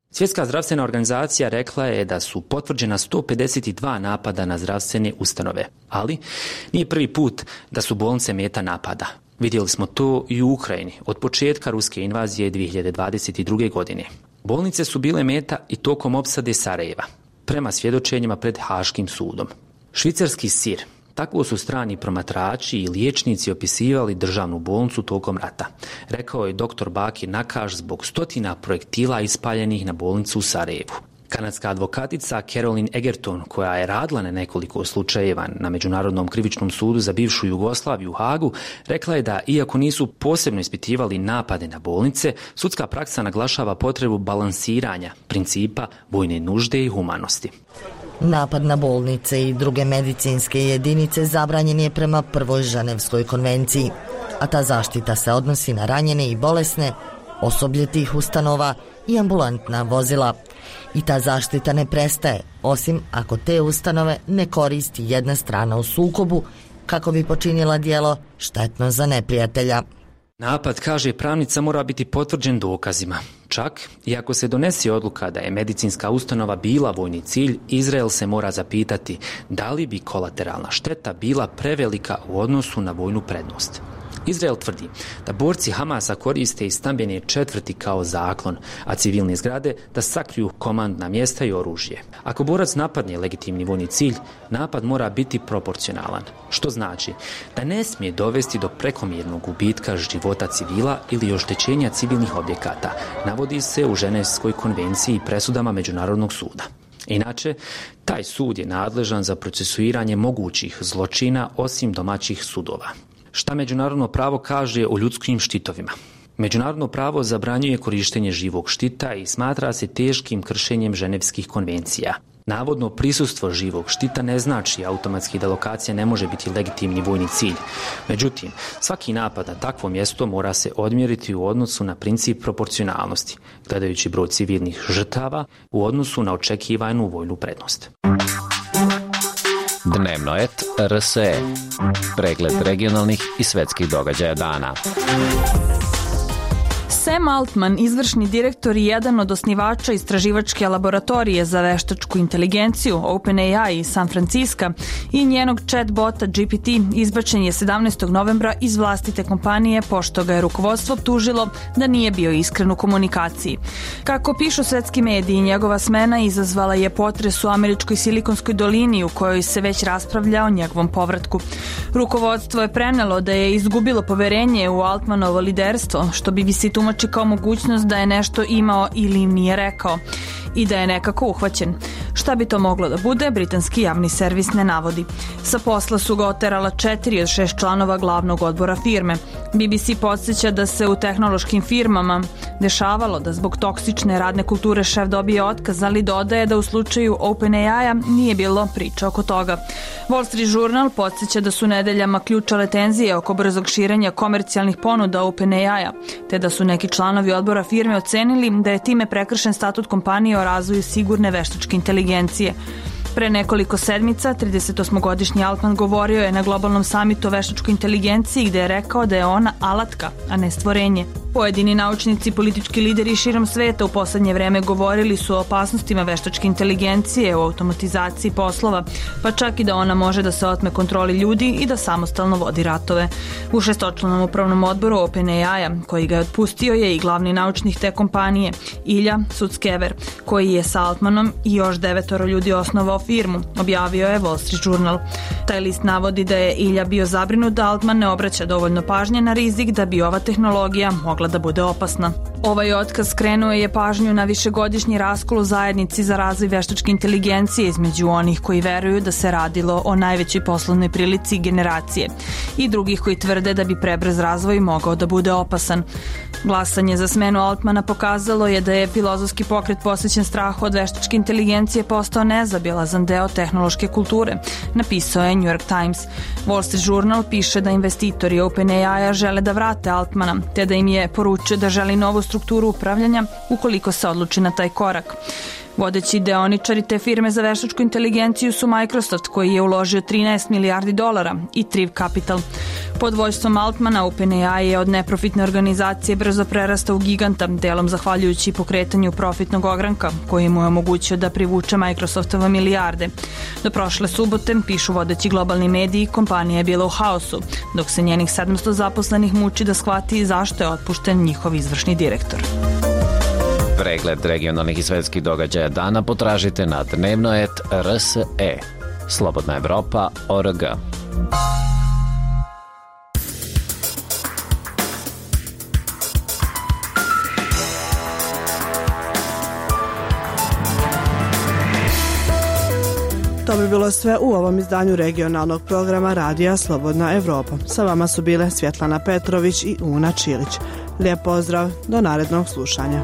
Svjetska zdravstvena organizacija rekla je da su potvrđena sto pedeset dva napada na zdravstvene ustanove, ali nije prvi put da su bolnice meta napada. Vidjeli smo to i u Ukrajini od početka ruske invazije dvije hiljade dvadeset druge. godine. Bolnice su bile meta i tokom opsade Sarajeva, prema svjedočenjima pred Haškim sudom. Švicarski sir. Tako su strani promatrači i liječnici opisivali državnu bolnicu tokom rata, rekao je doktor Bakir Nakaš zbog stotina projektila ispaljenih na bolnicu u Sarajevu. Kanadska advokatica Caroline Egerton, koja je radila na nekoliko slučajeva na Međunarodnom krivičnom sudu za bivšu Jugoslaviju u Hagu, rekla je da, iako nisu posebno ispitivali napade na bolnice, sudska praksa naglašava potrebu balansiranja principa vojne nužde i humanosti. Napad na bolnice i druge medicinske jedinice zabranjen je prema prvoj Ženevskoj konvenciji, a ta zaštita se odnosi na ranjene i bolesne, osoblje tih ustanova i ambulantna vozila. I ta zaštita ne prestaje, osim ako te ustanove ne koristi jedna strana u sukobu kako bi počinila djelo štetno za neprijatelja. Napad, kaže pravnica, mora biti potvrđen dokazima. Čak i ako se donese odluka da je medicinska ustanova bila vojni cilj, Izrael se mora zapitati da li bi kolateralna šteta bila prevelika u odnosu na vojnu prednost. Izrael tvrdi da borci Hamasa koriste i stambene četvrti kao zaklon, a civilne zgrade da sakriju komandna mjesta i oružje. Ako borac napadne legitimni vojni cilj, napad mora biti proporcionalan, što znači da ne smije dovesti do prekomjernog gubitka života civila ili oštećenja civilnih objekata, navodi se u Ženevskoj konvenciji i presudama Međunarodnog suda. Inače, taj sud je nadležan za procesuiranje mogućih zločina osim domaćih sudova. Šta međunarodno pravo kaže o ljudskim štitovima? Međunarodno pravo zabranjuje korištenje živog štita i smatra se teškim kršenjem ženevskih konvencija. Navodno prisustvo živog štita ne znači automatski da lokacija ne može biti legitimni vojni cilj. Međutim, svaki napad na takvo mjesto mora se odmjeriti u odnosu na princip proporcionalnosti, gledajući broj civilnih žrtava u odnosu na očekivanu vojnu prednost. Dnevnoet R S E. Pregled regionalnih i svetskih događaja dana. Sam Altman, izvršni direktor i jedan od osnivača istraživačke laboratorije za veštačku inteligenciju OpenAI iz San Franciska i njenog chatbota G P T izbačen je sedamnaestog novembra iz vlastite kompanije pošto ga je rukovodstvo optužilo da nije bio iskren u komunikaciji. Kako pišu svetski mediji, njegova smena izazvala je potres u američkoj Silikonskoj dolini u kojoj se već raspravlja o njegovom povratku. Rukovodstvo je prenelo da je izgubilo poverenje u Altmanovo liderstvo, što B B C tumači kao mogućnost da je nešto imao ili im nije rekao i da je nekako uhvaćen. Šta bi to moglo da bude, britanski javni servis ne navodi. Sa posla su ga oterala četiri od šest članova glavnog odbora firme. B B C podsjeća da se u tehnološkim firmama dešavalo da zbog toksične radne kulture šef dobije otkaz, ali dodaje da u slučaju OpenAI-a nije bilo priča oko toga. Wall Street Journal podsjeća da su nedeljama ključale tenzije oko brzog širenja komercijalnih ponuda OpenAI-a, te da su neki članovi odbora firme ocenili da je time prekršen statut kompanije o razvoju sigurne veštačke inteligencije. Pre nekoliko sedmica, tridesetosmogodišnji Altman govorio je na globalnom samitu o veštačkoj inteligenciji gde je rekao da je ona alatka, a ne stvorenje. Pojedini naučnici i politički lideri širom sveta u poslednje vreme govorili su o opasnostima veštačke inteligencije, o automatizaciji poslova, pa čak i da ona može da se otme kontroli ljudi i da samostalno vodi ratove. U šestočlanom upravnom odboru OpenAI-a, koji ga je otpustio, je i glavni naučnik te kompanije, Ilja Sutskever, koji je sa Altmanom i još devetoro ljudi osnovao firmu, objavio je Wall Street Journal. Taj list navodi da je Ilja bio zabrinut da Altman ne obraća dovoljno pažnje na rizik da bi ova tehnologija mogla da bude opasna. Ovaj otkaz skrenuo je pažnju na višegodišnji raskol u zajednici za razvoj veštačke inteligencije između onih koji veruju da se radilo o najvećoj poslovnoj prilici generacije i drugih koji tvrde da bi prebrz razvoj mogao da bude opasan. Glasanje za smenu Altmana pokazalo je da je filozofski pokret posvećen strahu od veštačke inteligencije postao nezabilazan deo tehnološke kulture, napisao je New York Times. Wall Street Journal piše da investitori OpenAI-a žele da vrate Altmana, te da im je poručio da želi novu strukturu upravljanja ukoliko se odluči na taj korak. Vodeći deoničari te firme za veštačku inteligenciju su Microsoft, koji je uložio trinaest milijardi dolara, i Triv Capital. Pod vojstvom Altmana OpenAI je od neprofitne organizacije brzo prerastao u giganta, delom zahvaljujući pokretanju profitnog ogranka, koji mu je omogućio da privuče Microsoftove milijarde. Do prošle subote, pišu vodeći globalni mediji, kompanija je bila u haosu, dok se njenih sedamsto zaposlenih muči da shvati zašto je otpušten njihov izvršni direktor. Pregled regionalnih i svetskih događaja dana potražite na dnevnoet R S E. Slobodna Evropa O R G. To bi bilo sve u ovom izdanju regionalnog programa Radija Slobodna Evropa. Sa vama su bile Svjetlana Petrović i Una Čilić. Lijep pozdrav, do narednog slušanja.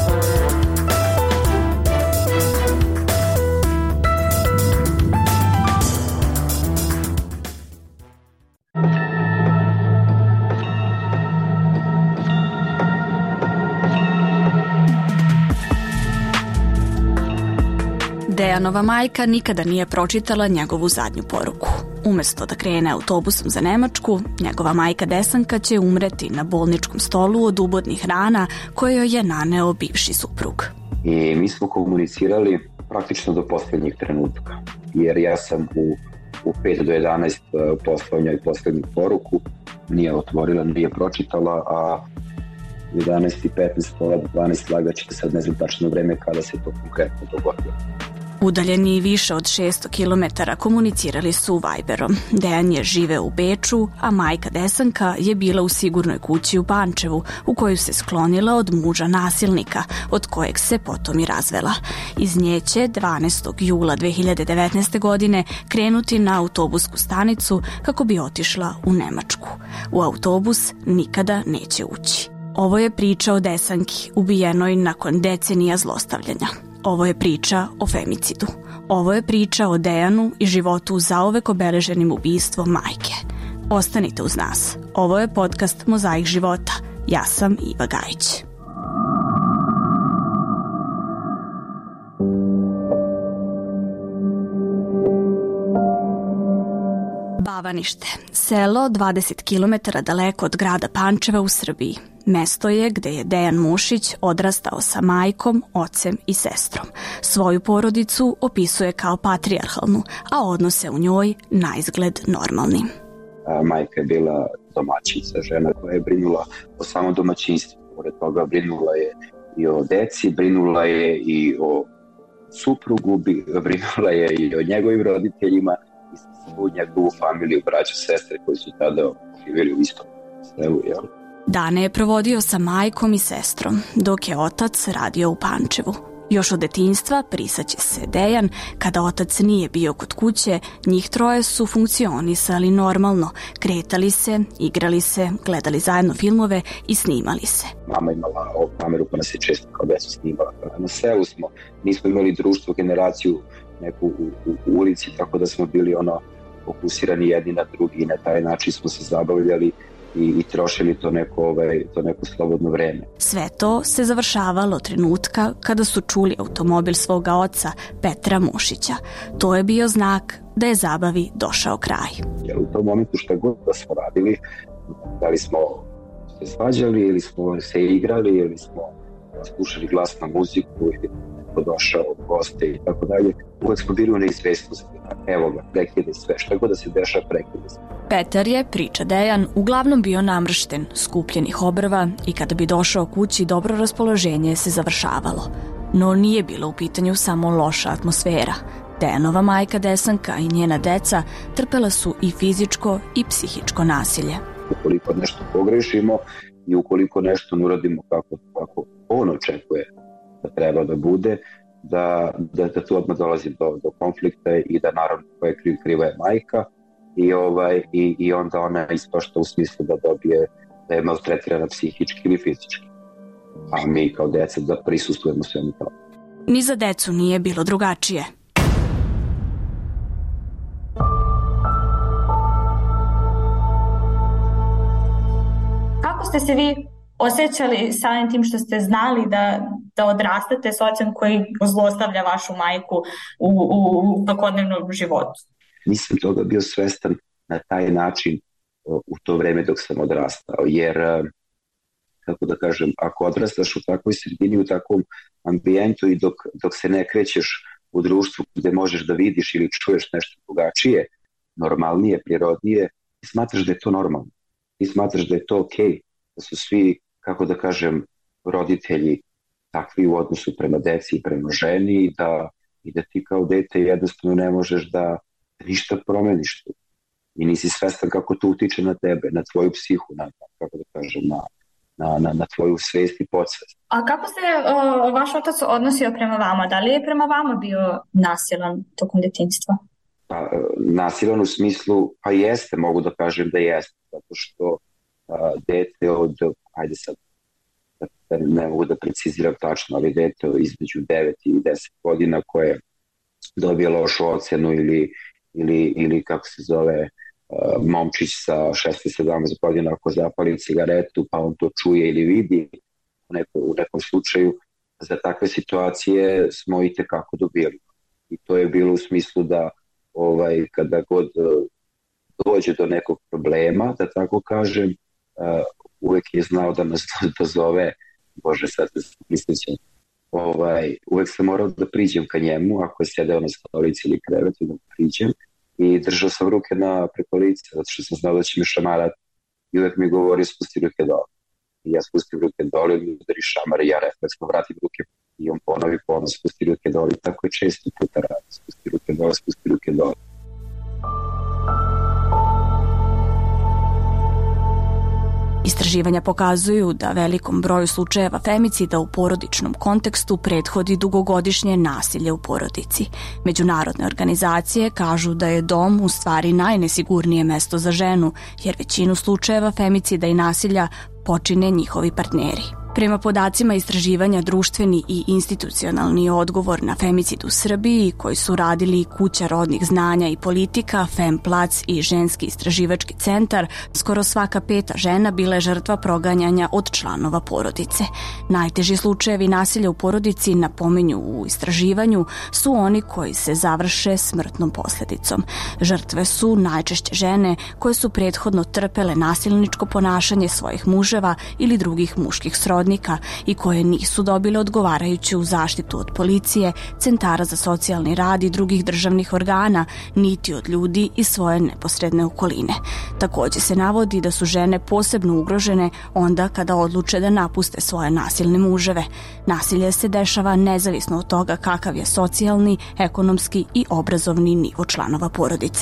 Dejanova majka nikada nije pročitala njegovu zadnju poruku. Umesto da krene autobusom za Nemačku, njegova majka Desanka će umreti na bolničkom stolu od ubodnih rana koje joj je naneo bivši suprug. I mi smo komunicirali praktično do posljednjih trenutka, jer ja sam u, u pet do jedanaest poslao njoj posljednju poruku, nije otvorila, nije pročitala, a jedanaest i petnaest, dvanaest lagaće, sad ne znam tačno vreme kada se to konkretno dogodilo. Udaljeni više od šesto kilometara komunicirali su Viberom. Dejan je živeo u Beču, a majka Desanka je bila u sigurnoj kući u Pančevu, u koju se sklonila od muža nasilnika, od kojeg se potom i razvela. Iz nje će dvanaestog jula dve hiljade devetnaeste. godine krenuti na autobusku stanicu kako bi otišla u Nemačku. U autobus nikada neće ući. Ovo je priča o Desanki, ubijenoj nakon decenija zlostavljanja. Ovo je priča o femicidu. Ovo je priča o Dejanu i životu zauvek obeleženim ubistvom majke. Ostanite uz nas. Ovo je podcast Mozaik života. Ja sam Iva Gajić. Bavanište, selo dvadeset kilometara daleko od grada Pančeva u Srbiji. Mesto je gde je Dejan Mušić odrastao sa majkom, ocem i sestrom. Svoju porodicu opisuje kao patrijarhalnu, a odnose u njoj naizgled normalnim. Majka je bila domaćica, žena koja je brinula o samom domaćinstvu. Pored toga brinula je i o deci, brinula je i o suprugu, brinula je i o njegovim roditeljima i svu njegovu familiju, braću, sestre koji su tada živjeli u istom selu, jel? Dane je provodio sa majkom i sestrom, dok je otac radio u Pančevu. Još od detinjstva prisaće se Dejan, kada otac nije bio kod kuće, njih troje su funkcionisali normalno, kretali se, igrali se, gledali zajedno filmove i snimali se. Mama imala ovu kameru pa nas je često kao decu snimala. Na selu smo, nismo imali društvo, generaciju neku u, u, u ulici, tako da smo bili ono fokusirani jedni na drugi i na taj način smo se zabavljali i, i trošili to neko, ovaj, to neko slobodno vreme. Sve to se završavalo trenutka kada su čuli automobil svoga oca, Petra Mušića. To je bio znak da je zabavi došao kraj. Jer u tom momentu šta god da smo radili, da li smo se svađali ili smo se igrali ili smo slušali glasnu muziku ili neko došao od goste i tako dalje, uvek smo bili u neizvestnosti. Evo ga, prekide sve, šta god da se dešava, prekide sve. Petar je, priča Dejan, uglavnom bio namršten, skupljenih obrva i kada bi došao kući, dobro raspoloženje se završavalo. No nije bilo u pitanju samo loša atmosfera. Dejanova majka Desanka i njena deca trpela su i fizičko i psihičko nasilje. Ukoliko nešto pogrešimo i ukoliko nešto ne uradimo kako, kako on očekuje da treba da bude, da, da, da tu odmah dolazi do, do konflikta i da naravno koja je kriv, kriva je majka i, ovaj, i, i onda ona ispašta u smislu da dobije, da je maltretirana psihički ili fizički. A mi kao deca da prisustujemo svemu tome. Ni za decu nije bilo drugačije. Kako ste se vi osjećali samim tim što ste znali da, da odrastate s ocem koji zlostavlja vašu majku u, u, u svakodnevnom životu? Nisam toga bio svestan na taj način u to vreme dok sam odrastao, jer kako da kažem, ako odrastaš u takvoj sredini, u takvom ambijentu i dok, dok se ne krećeš u društvu gde možeš da vidiš ili čuješ nešto drugačije, normalnije, prirodnije, ti smatraš da je to normalno. Ti smatraš da je to okej, da su svi, kako da kažem, roditelji takvi u odnosu prema deci i prema ženi i da, i da ti kao dete jednostavno ne možeš da ništa promeniš tu. I nisi svestan kako to utiče na tebe, na tvoju psihu, na, kako da kažem, na, na, na, na tvoju svest i podsvest. A kako se o, vaš otac odnosio prema vama? Da li je prema vama bio nasilan tokom detinjstva? Pa, nasilan u smislu, pa jeste, mogu da kažem da jeste, zato što a, dete od, ajde sad, da ne mogu da preciziram tačno, ali dete između devet i deset godina koje dobije lošu ocenu ili, ili, ili kako se zove, uh, momčić sa šesnaest sedamnaest godina ako zapali cigaretu pa on to čuje ili vidi u, neko, u nekom slučaju, za takve situacije smo i tekako dobili. I to je bilo u smislu da ovaj, kada god uh, dođe do nekog problema, da tako kažem, uh, uvek je znao da nas dozove. Bože, sad se prisjećam. Ovaj, uvek sam morao da priđem ka njemu, ako je sedeo na stolici ili krevetu, da priđem i držao sam ruke na preko lice, zato što sam znao da će mi šamarati i uvek mi govori spusti ruke dole. I ja spustim ruke dole i mi udari šamar i ja refleksno vratim ruke i on ponovi ponovno spusti ruke dole i tako je često puta radi. Spusti ruke dole, spusti ruke dole. Istraživanja pokazuju da velikom broju slučajeva femicida u porodičnom kontekstu prethodi dugogodišnje nasilje u porodici. Međunarodne organizacije kažu da je dom u stvari najnesigurnije mesto za ženu, jer većinu slučajeva femicida i nasilja počine njihovi partneri. Prema podacima istraživanja društveni i institucionalni odgovor na femicid u Srbiji, koji su radili Kuća rodnih znanja i politika, Femplac i Ženski istraživački centar, skoro svaka peta žena bila je žrtva proganjanja od članova porodice. Najteži slučajevi nasilja u porodici, napominju u istraživanju, su oni koji se završe smrtnom posljedicom. Žrtve su najčešće žene koje su prethodno trpele nasilničko ponašanje svojih muževa ili drugih muških srodnika i koje nisu dobile odgovarajuću zaštitu od policije, centara za socijalni rad i drugih državnih organa, niti od ljudi iz svoje neposredne okoline. Takođe se navodi da su žene posebno ugrožene onda kada odluče da napuste svoje nasilne muževe. Nasilje se dešava nezavisno od toga kakav je socijalni, ekonomski i obrazovni nivo članova porodice.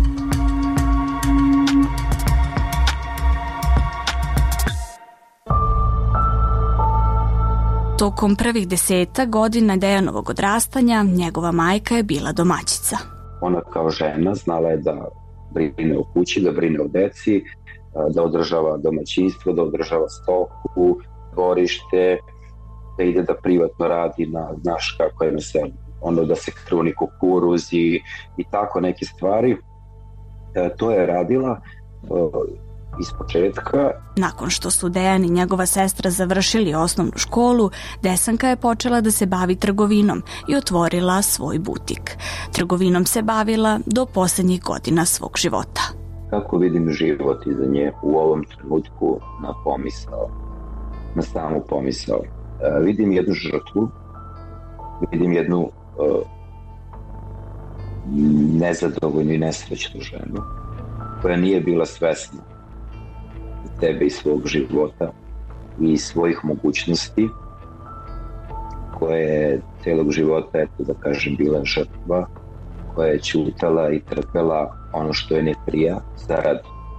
Tokom prvih deseta godina Dejanovog odrastanja njegova majka je bila domaćica. Ona kao žena znala je da brine o kući, da brine o deci, da održava domaćinstvo, da održava stoku, dvorište, da ide da privatno radi na, znaš kako je na selu, ono da se kruni kukuruz i, i tako neke stvari. E, to je radila iz početka. Nakon što su Dejan i njegova sestra završili osnovnu školu, Desanka je počela da se bavi trgovinom i otvorila svoj butik. Trgovinom se bavila do poslednjih godina svog života. Kako vidim život iza nje u ovom trenutku na pomisao, na samu pomisao? E, vidim jednu žrtvu, vidim jednu e, nezadovoljnu i nesrećnu ženu koja nije bila svesna tebe i svog života i svojih mogućnosti, koja je celog života, eto da kažem, bila žrtva, koja je ćutala i trpela ono što je ne prija zarad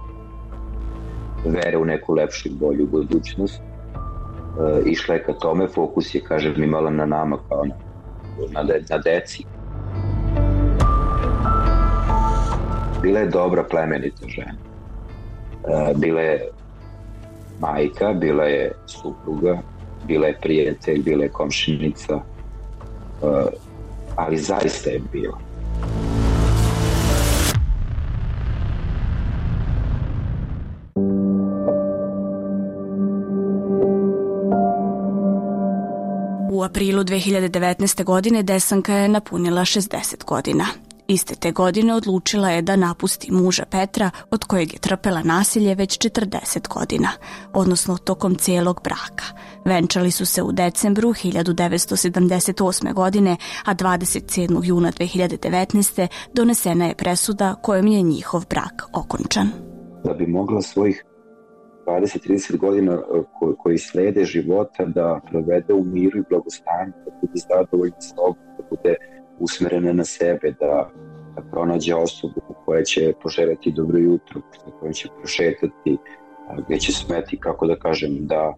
vere u neku lepšu i bolju budućnost. E, išla je ka tome, fokus je, kažem, imala na nama kao na, na, de, na deci. Bila je dobra, plemenita žena. E, bila je majka, bila je supruga, bila je prijatelj, bila je komšinica, uh, ali zaista je bila. U aprilu dve hiljade devetnaeste. godine Desanka je napunila šezdeset godina. Iste te godine odlučila je da napusti muža Petra, od kojeg je trpela nasilje već četrdeset godina, odnosno tokom celog braka. Venčali su se u decembru hiljadu devetsto sedamdeset osme. godine, a dvadeset sedmog juna dve hiljade devetnaeste. donesena je presuda kojom je njihov brak okončan. Da bi mogla svojih dvadeset do trideset godina ko, koji slede života da provede u miru i blagostanju, da bude zadovoljna sobom, da bude usmerena na sebe, da, da pronađe osobu koja će poželjeti dobro jutro, sa kojom će prošetati, gdje će smeti, kako da kažem, da,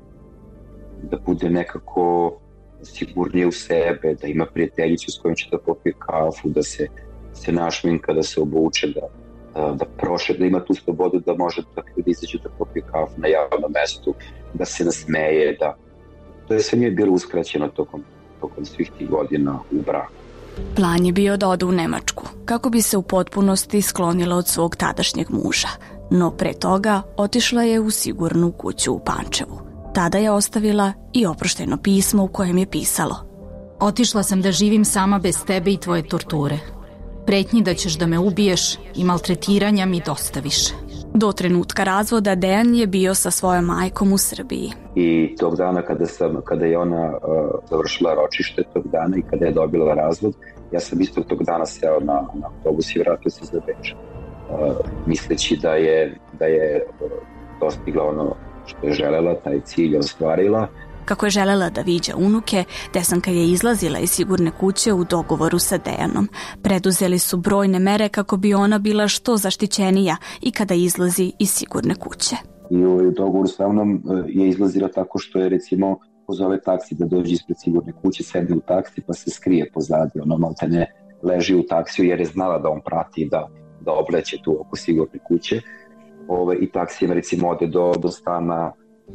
da bude nekako sigurnije u sebe, da ima prijateljicu s kojom će da popije kafu, da se, se našminka, da se obuče, da da, da proše, da ima tu slobodu da može da ljudi izađu da popije kafu na javnom mestu, da se nasmeje, da to je sve nije bilo uskraćeno tokom, tokom svih tih godina u braku. Plan je bio da ode u Nemačku, kako bi se u potpunosti sklonila od svog tadašnjeg muža, no pre toga otišla je u sigurnu kuću u Pančevu. Tada je ostavila i oprošteno pismo u kojem je pisalo: Otišla sam da živim sama bez tebe i tvoje torture. Pretnji da ćeš da me ubiješ i maltretiranja mi dosta više. Do trenutka razvoda Dejan je bio sa svojom majkom u Srbiji. I tog dana kada, sam, kada je ona uh, završila ročište tog dana i kada je dobila razvod, ja sam isto tog dana seo na, na autobus i vratio se za Beč. Uh, misleći da je, da je uh, dostigla ono što je želela, taj cilj ostvarila. Kako je želela da viđa unuke, Desanka je izlazila iz sigurne kuće u dogovoru sa Dejanom. Preduzeli su brojne mere kako bi ona bila što zaštićenija i kada izlazi iz sigurne kuće. I u dogovoru sa mnom je izlazila tako što je, recimo, pozove taksi da dođe ispred sigurne kuće, sedne u taksi pa se skrije pozadi, ono malte ne leži u taksiju jer je znala da on prati da, da obleće tu oko sigurne kuće. Ove, I taksijem, recimo, ode do, do stana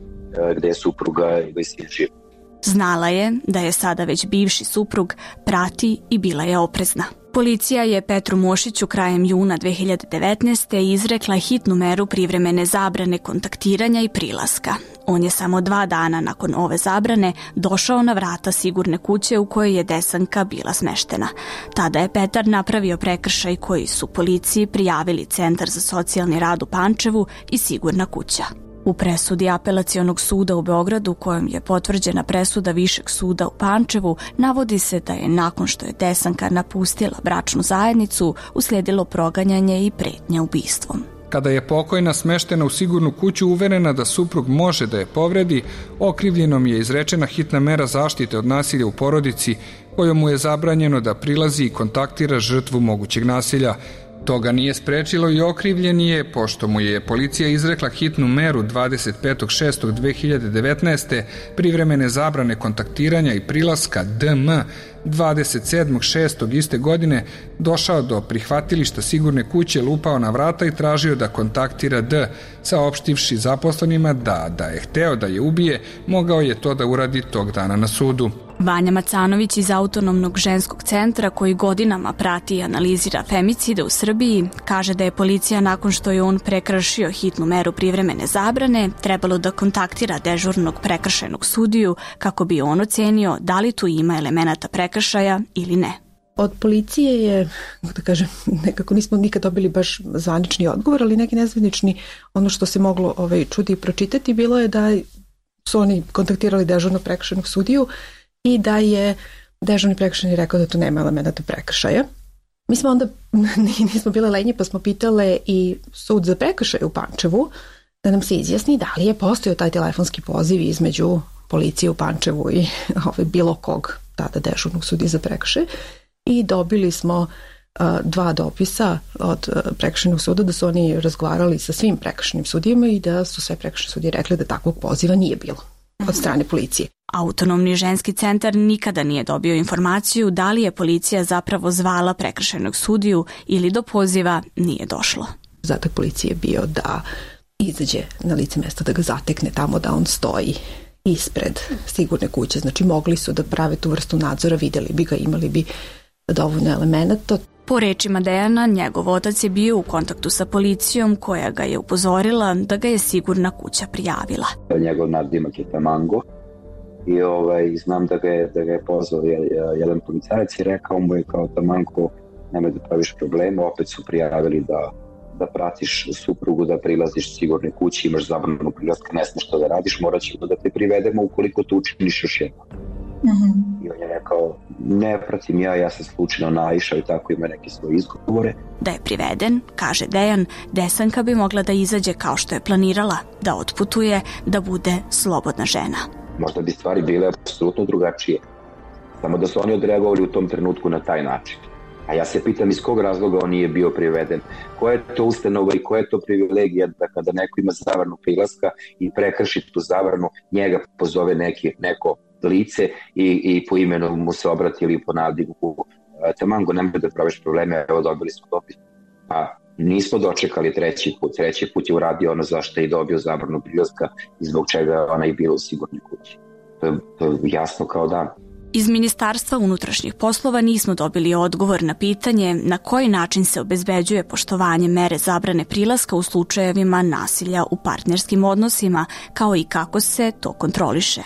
gde je supruga i sin živ. Znala je da je sada već bivši suprug prati i bila je oprezna. Policija je Petru Mošiću krajem juna dve hiljade devetnaeste. izrekla hitnu meru privremene zabrane kontaktiranja i prilaska. On je samo dva dana nakon ove zabrane došao na vrata sigurne kuće u kojoj je Desanka bila smeštena. Tada je Petar napravio prekršaj koji su policiji prijavili Centar za socijalni rad u Pančevu i sigurna kuća. U presudi Apelacionog suda u Beogradu, kojom je potvrđena presuda Višeg suda u Pančevu, navodi se da je nakon što je Desanka napustila bračnu zajednicu, uslijedilo proganjanje i pretnja ubistvom. Kada je pokojna smeštena u sigurnu kuću uverena da suprug može da je povredi, okrivljenom je izrečena hitna mera zaštite od nasilja u porodici, kojom mu je zabranjeno da prilazi i kontaktira žrtvu mogućeg nasilja. Toga nije sprečilo i okrivljen je, pošto mu je policija izrekla hitnu meru dvadeset petog šestog dve hiljade devetnaeste. privremene zabrane kontaktiranja i prilaska D M dvadeset sedmog šestog iste godine došao do prihvatilišta sigurne kuće, lupao na vrata i tražio da kontaktira D, saopštivši zaposlenima da, da je hteo da je ubije, mogao je to da uradi tog dana na sudu. Vanja Macanović iz Autonomnog ženskog centra, koji godinama prati i analizira femicide u Srbiji, kaže da je policija nakon što je on prekršio hitnu meru privremene zabrane trebalo da kontaktira dežurnog prekršajnog sudiju kako bi on ocenio da li tu ima elemenata prekršaja ili ne. Od policije je, da kažem, nekako nismo nikad dobili baš zvanični odgovor, ali neki nezvanični, ono što se moglo ovaj, čuti i pročitati bilo je da su oni kontaktirali dežurnog prekršajnog sudiju i da je dežurni prekršajni rekao da tu nema elemenata prekršaja. Mi smo onda, nismo bile lenji, pa smo pitale i sud za prekršaj u Pančevu da nam se izjasni da li je postojao taj telefonski poziv između policije u Pančevu i ovaj, bilo kog tada dežurnog sudije za prekršaj. I dobili smo uh, dva dopisa od uh, prekršajnog suda da su oni razgovarali sa svim prekršajnim sudijama i da su sve prekršajne sudije rekli da takvog poziva nije bilo od strane policije. Autonomni ženski centar nikada nije dobio informaciju da li je policija zapravo zvala prekršajnog sudiju ili do poziva nije došlo. Zadatak policije je bio da izađe na lice mesta, da ga zatekne tamo da on stoji ispred sigurne kuće. Znači mogli su da prave tu vrstu nadzora, videli bi ga, imali bi dovoljno elemenata. Po rečima Dejana, njegov otac je bio u kontaktu sa policijom koja ga je upozorila da ga je sigurna kuća prijavila. Njegov nadimak je Tamango i ovaj, znam da ga je, da ga je pozvao jedan policajac i rekao mu je kao Tamango, nemoj da praviš problema, opet su prijavili da, da pratiš suprugu, da prilaziš sigurnoj kući, imaš zabranu prilaska, ne smiješ to da radiš, morat ćemo da te privedemo ukoliko to učiniš još jedno. Mm-hmm. I on je rekao, ne pratim ja, ja sam slučajno naišao i tako ima neke svoje izgovore. Da je priveden, kaže Dejan, Desanka bi mogla da izađe kao što je planirala, da otputuje, da bude slobodna žena. Možda bi stvari bile apsolutno drugačije, samo da su oni odreagovali u tom trenutku na taj način. A ja se pitam iz kog razloga on nije bio priveden. Koja je to ustanova i koja je to privilegija da kada neko ima zabranu prilaska i prekrši tu zabranu, njega pozove neki, neko lice i, i po imenu mu se obrati ili po nadigu. Tamango, nemoj da praviš probleme, evo dobili smo dopis. Pa nismo dočekali treći put. Treći put je uradio ono zašto je i dobio zabranu prilaska i zbog čega ona i bila u sigurnoj kući. To je, to je jasno kao dan. Iz Ministarstva unutrašnjih poslova nismo dobili odgovor na pitanje na koji način se obezbeđuje poštovanje mere zabrane prilaska u slučajevima nasilja u partnerskim odnosima, kao i kako se to kontroliše.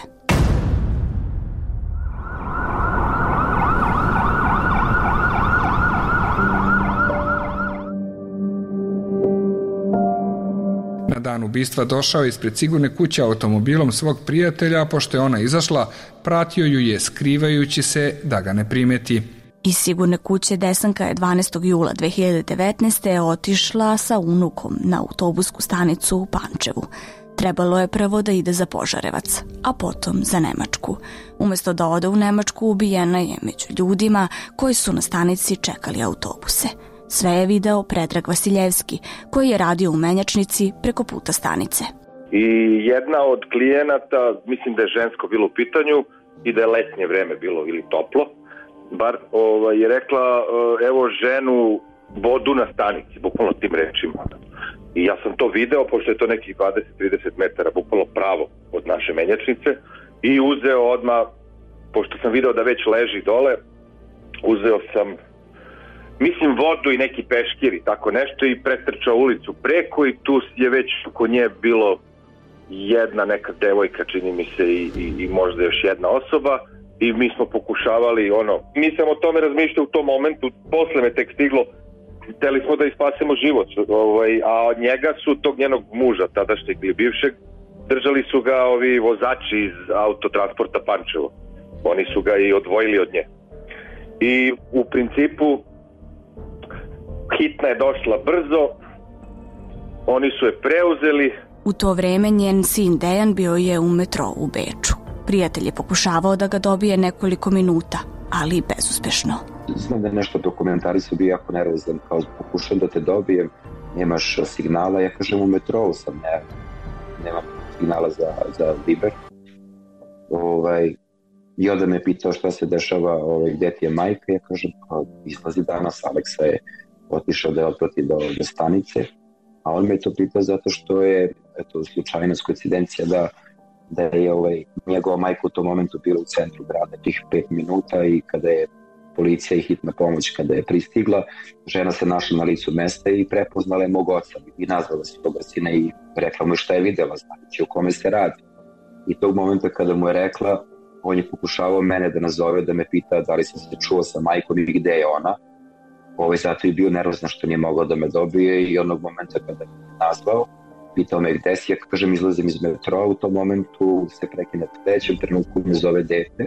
Na dan ubistva došao je ispred sigurne kuće automobilom svog prijatelja, a pošto je ona izašla, pratio ju je skrivajući se da ga ne primeti. Iz sigurne kuće Desanka je dvanaestog jula dve hiljade devetnaeste. otišla sa unukom na autobusku stanicu u Pančevu. Trebalo je prvo da ide za Požarevac, a potom za Nemačku. Umesto da ode u Nemačku, ubijena je među ljudima koji su na stanici čekali autobuse. Sve je video Predrag Vasiljevski, koji je radio u menjačnici preko puta stanice. I jedna od klijenata, mislim da je žensko bilo u pitanju i da je letnje vreme bilo ili toplo, bar ovaj, je rekla evo ženu vodu na stanici, bukvalno tim rečima. I ja sam to video, pošto je to nekih dvadeset do trideset metara, bukvalno pravo od naše menjačnice, i uzeo odmah, pošto sam video da već leži dole, uzeo sam mislim vodu i neki peškir i tako nešto i pretrčao ulicu preko i tu je već oko nje bilo jedna neka devojka, čini mi se, i, i, i možda još jedna osoba i mi smo pokušavali ono, nisam o tome razmišljao u tom momentu, posle me tek stiglo, hteli smo da ispasemo život, ovaj, a od njega su tog njenog muža, tadašnjeg ili bivšeg, držali su ga ovi vozači iz autotransporta Pančevo, oni su ga i odvojili od nje. I u principu hitna je došla brzo, oni su je preuzeli. U to vreme njen sin Dejan bio je u metrou u Beču. Prijatelj je pokušavao da ga dobije nekoliko minuta, ali bezuspešno. Znam da je nešto dokumentarisao, bio jako nervozan, kao pokušam da te dobijem, nemaš signala, ja kažem u metrou sam, ne, nemam signala za, za Viber. Ovaj, I onda me pitao šta se dešava, ovaj, gde ti je majka, ja kažem, kao, izlazi danas, Aleksa je otišao da je otprati do, do stanice, a on me to pitao zato što je, eto, slučajnost, koincidencija da, da je ovaj, njegova majka u tom momentu bila u centru grada tih pet minuta i kada je policija i hitna pomoć kada je pristigla, žena se našla na licu mesta i prepoznala je mog oca i nazvala se toga sina i rekla mu šta je videla, znači o kome se radi. I tog momenta kada mu je rekla, on je pokušavao mene da nazove, da me pita da li sam se čuo sa majkom i gde je ona. Ovaj, zato je bio nervozno što nije mogao da me dobije i onog momenta kada me nazvao, pitao me gde si, ja kažem izlazim iz metroa, u tom momentu se prekine u trećem trenutku me zove dete.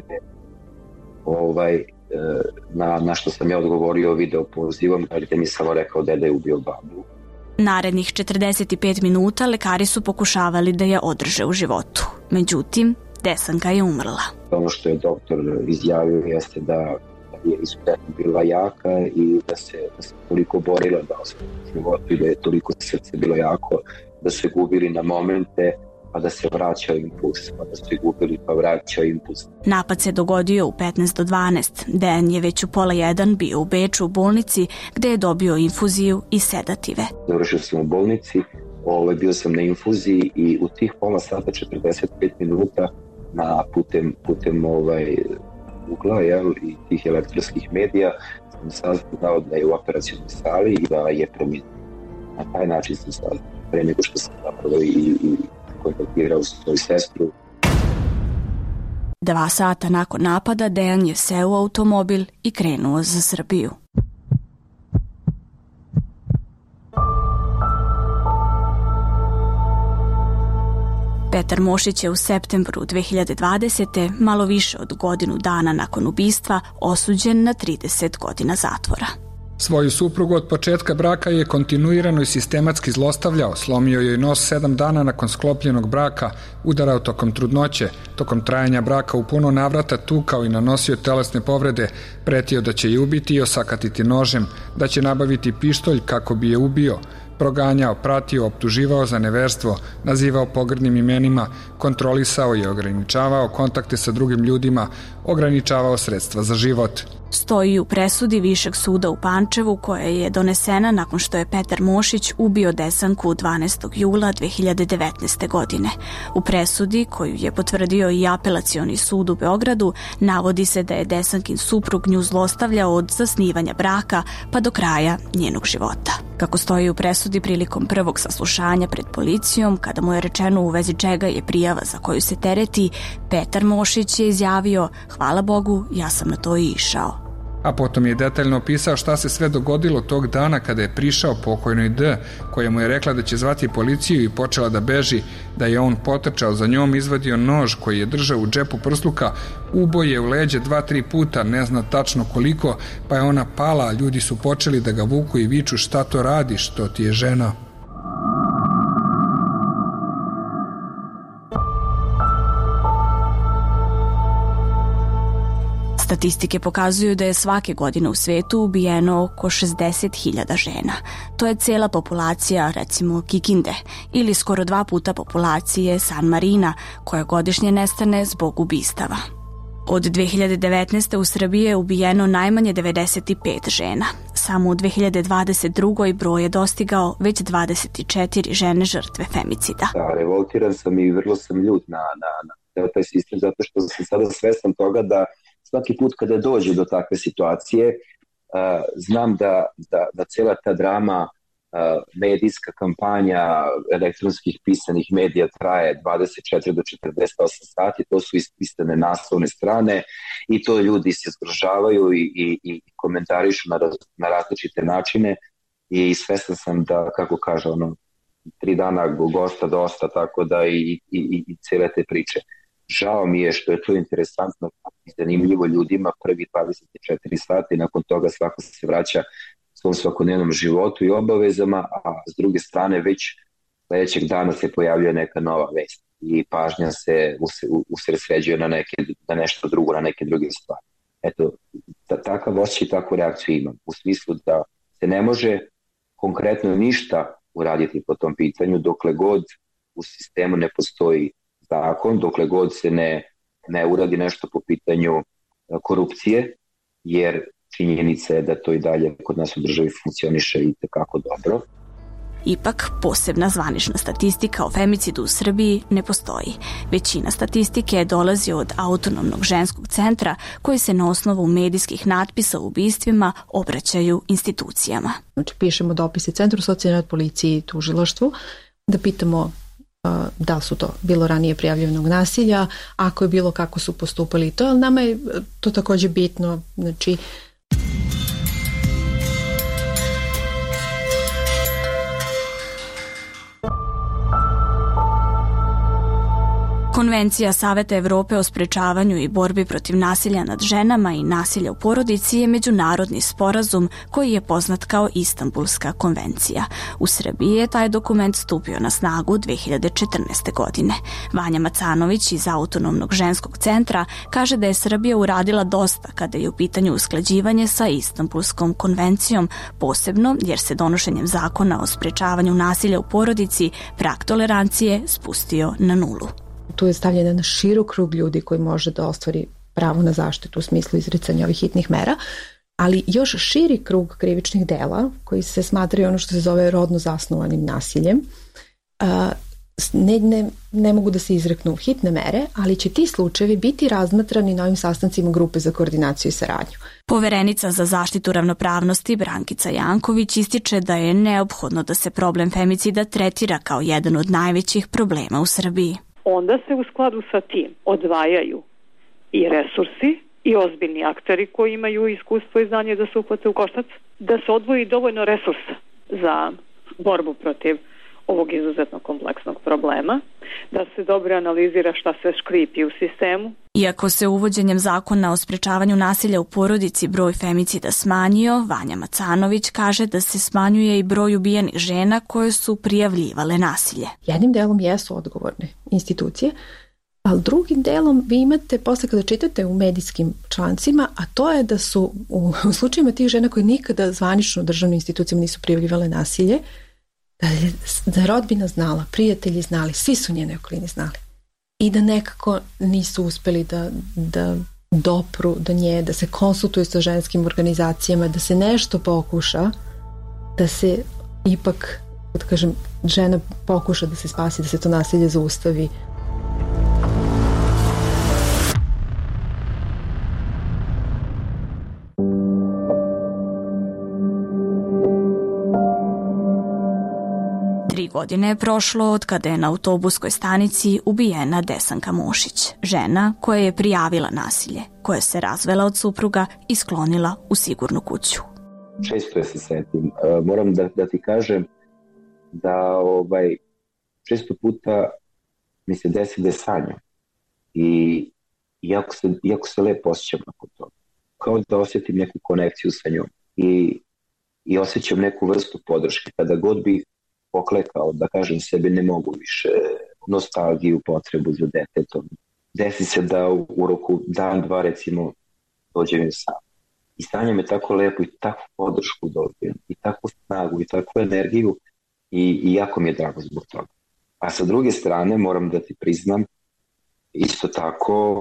Ovaj, na, na što sam ja odgovorio video pozivom, ali mi samo rekao deda je ubio babu. Narednih četrdeset pet minuta lekari su pokušavali da je održe u životu. Međutim, Desanka je umrla. Ono što je doktor izjavio jeste da je izuzetno bila jaka i da se, da se toliko borila da ostane u životu i da je toliko srce bilo jako da su je gubili na momente, pa da se vraćao impuls, pa da su je gubili pa vraćao impuls. Napad se dogodio u petnaest do dvanaest. Dejan je već u pola jedan bio u Beču u bolnici gde je dobio infuziju i sedative. Završio sam u bolnici, ovaj, bio sam na infuziji i u tih pola sata četrdeset pet minuta na putem, putem ovaj, ugla jel, i tih elektronskih medija sam saznao da je u operacionoj sali i da je preminuo. Na taj način sam saznao, pre nego što sam zapravo i, i kontaktirao svoju sestru. Dva sata nakon napada Dejan je seo u automobil i krenuo za Srbiju. Petar Mošić je u septembru dve hiljade dvadesete, malo više od godinu dana nakon ubistva, osuđen na trideset godina zatvora. Svoju suprugu od početka braka je kontinuirano i sistematski zlostavljao, slomio joj nos sedam dana nakon sklopljenog braka, udarao tokom trudnoće, tokom trajanja braka u puno navrata tukao i nanosio telesne povrede, pretio da će je ubiti i osakatiti nožem, da će nabaviti pištolj kako bi je ubio, proganjao, pratio, optuživao za neverstvo, nazivao pogrdnim imenima, kontrolisao i ograničavao kontakte sa drugim ljudima, ograničavao sredstva za život. Stoji u presudi Višeg suda u Pančevu koja je donesena nakon što je Petar Mošić ubio Desanku dvanaestog jula dve hiljade devetnaeste. godine. U presudi, koju je potvrdio i Apelacioni sud u Beogradu, navodi se da je Desankin suprug nju zlostavljao od zasnivanja braka pa do kraja njenog života. Kako stoji u presudi prilikom prvog saslušanja pred policijom, kada mu je rečeno u vezi čega je prijava za koju se tereti, Petar Mošić je izjavio: "Hvala Bogu, ja sam na to i išao." A potom je detaljno opisao šta se sve dogodilo tog dana kada je prišao pokojnoj D, koja mu je rekla da će zvati policiju i počela da beži, da je on potrčao za njom, izvadio nož koji je držao u džepu prsluka, uboje u leđe dva, tri puta, ne zna tačno koliko, pa je ona pala, a ljudi su počeli da ga vuku i viču: "Šta to radiš, to ti je žena." Statistike pokazuju da je svake godine u svetu ubijeno oko šezdeset hiljada žena. To je cela populacija, recimo, Kikinde, ili skoro dva puta populacije San Marina, koja godišnje nestane zbog ubistava. Od dve hiljade devetnaeste. u Srbiji je ubijeno najmanje devedeset pet žena. Samo u dve hiljade dvadeset druge. broj je dostigao već dvadeset četiri žene žrtve femicida. Da, revoltiran sam i vrlo sam ljut na, na, na taj sistem, zato što sam sada svestan toga da svaki put kada dođe do takve situacije, uh, znam da, da, da cela ta drama, uh, medijska kampanja elektronskih pisanih medija traje dvadeset četiri do četrdeset osam sati, to su ispisane naslovne strane i to ljudi se zgrožavaju i, i, i komentarišu na, raz, na različite načine i svestan sam da, kako kaže ono, tri dana gosta dosta, tako da i, i, i, i cele te priče. Žao mi je što je to interesantno i zanimljivo ljudima prvi dvadeset četiri sata i nakon toga svako se vraća svom svakodnevnom životu i obavezama, a s druge strane već sledećeg dana se pojavljuje neka nova vest i pažnja se usredsređuje na, neke, na nešto drugo, na neke druge stvari. Eto, ta, takav osjećaj i takvu reakciju imam, u smislu da se ne može konkretno ništa uraditi po tom pitanju dokle god u sistemu ne postoji zakon, dokle god se ne, ne uradi nešto po pitanju korupcije, jer činjenica je da to i dalje kod nas u državi funkcioniše i tekako dobro. Ipak, posebna zvanična statistika o femicidu u Srbiji ne postoji. Većina statistike dolazi od Autonomnog ženskog centra koji se na osnovu medijskih natpisa o ubistvima obraćaju institucijama. Znači, pišemo dopise Centru socijalne rad, policiji i tužilaštvu da pitamo da li su to bilo ranije prijavljenog nasilja, ako je bilo kako su postupali to, ali nama je to takođe bitno, znači Konvencija Saveta Evrope o sprečavanju i borbi protiv nasilja nad ženama i nasilja u porodici je međunarodni sporazum koji je poznat kao Istanbulska konvencija. U Srbiji je taj dokument stupio na snagu dve hiljade četrnaeste. godine. Vanja Macanović iz Autonomnog ženskog centra kaže da je Srbija uradila dosta kada je u pitanju usklađivanje sa Istanbulskom konvencijom, posebno jer se donošenjem zakona o sprečavanju nasilja u porodici prag tolerancije spustio na nulu. Tu je stavljen na širok krug ljudi koji može da ostvari pravo na zaštitu u smislu izricanja ovih hitnih mera, ali još širi krug krivičnih dela koji se smatraju ono što se zove rodno zasnovanim nasiljem. Ne, ne, ne mogu da se izreknu hitne mere, ali će ti slučajevi biti razmatrani na ovim sastancima grupe za koordinaciju i saradnju. Poverenica za zaštitu ravnopravnosti Brankica Janković ističe da je neophodno da se problem femicida tretira kao jedan od najvećih problema u Srbiji. Onda se u skladu sa tim odvajaju i resursi i ozbiljni akteri koji imaju iskustvo i znanje da se uhvate u koštac, da se odvoji dovoljno resursa za borbu protiv ovog izuzetno kompleksnog problema, da se dobro analizira šta se škripi u sistemu. Iako se uvođenjem zakona o sprečavanju nasilja u porodici broj femicida smanjio, Vanja Macanović kaže da se smanjuje i broj ubijenih žena koje su prijavljivale nasilje. Jednim delom jesu odgovorne institucije, ali drugim delom vi imate, posle kada čitate u medijskim člancima, a to je da su u, u slučajima tih žena koje nikada zvanično državnim institucijama nisu prijavljivale nasilje, da je, da je rodbina znala, prijatelji znali, svi su njene okolini znali. I da nekako nisu uspeli da, da dopru do nje, da se konsultuju sa ženskim organizacijama, da se nešto pokuša, da se ipak, da kažem, žena pokuša da se spasi, da se to nasilje zaustavi. Tri godine je prošlo od kada je na autobuskoj stanici ubijena Desanka Mošić, žena koja je prijavila nasilje, koja se razvela od supruga i sklonila u sigurnu kuću. Često je se setim. Moram da, da ti kažem da ovaj, često puta mi se desi da je sanjam i jako se, jako se lepo osjećam nakon toga. Kao da osjetim neku konekciju sa njom i, i osjećam neku vrstu podrške. Kada god bih poklekao, da kažem sebi ne mogu više, nostalgiju, potrebu za detetom. Desi se da u, u roku dan, dva recimo dođem im sam. I stanje me tako lepo i takvu podršku dobijem, i takvu snagu, i takvu energiju i, i jako mi je drago zbog toga. A sa druge strane moram da ti priznam, isto tako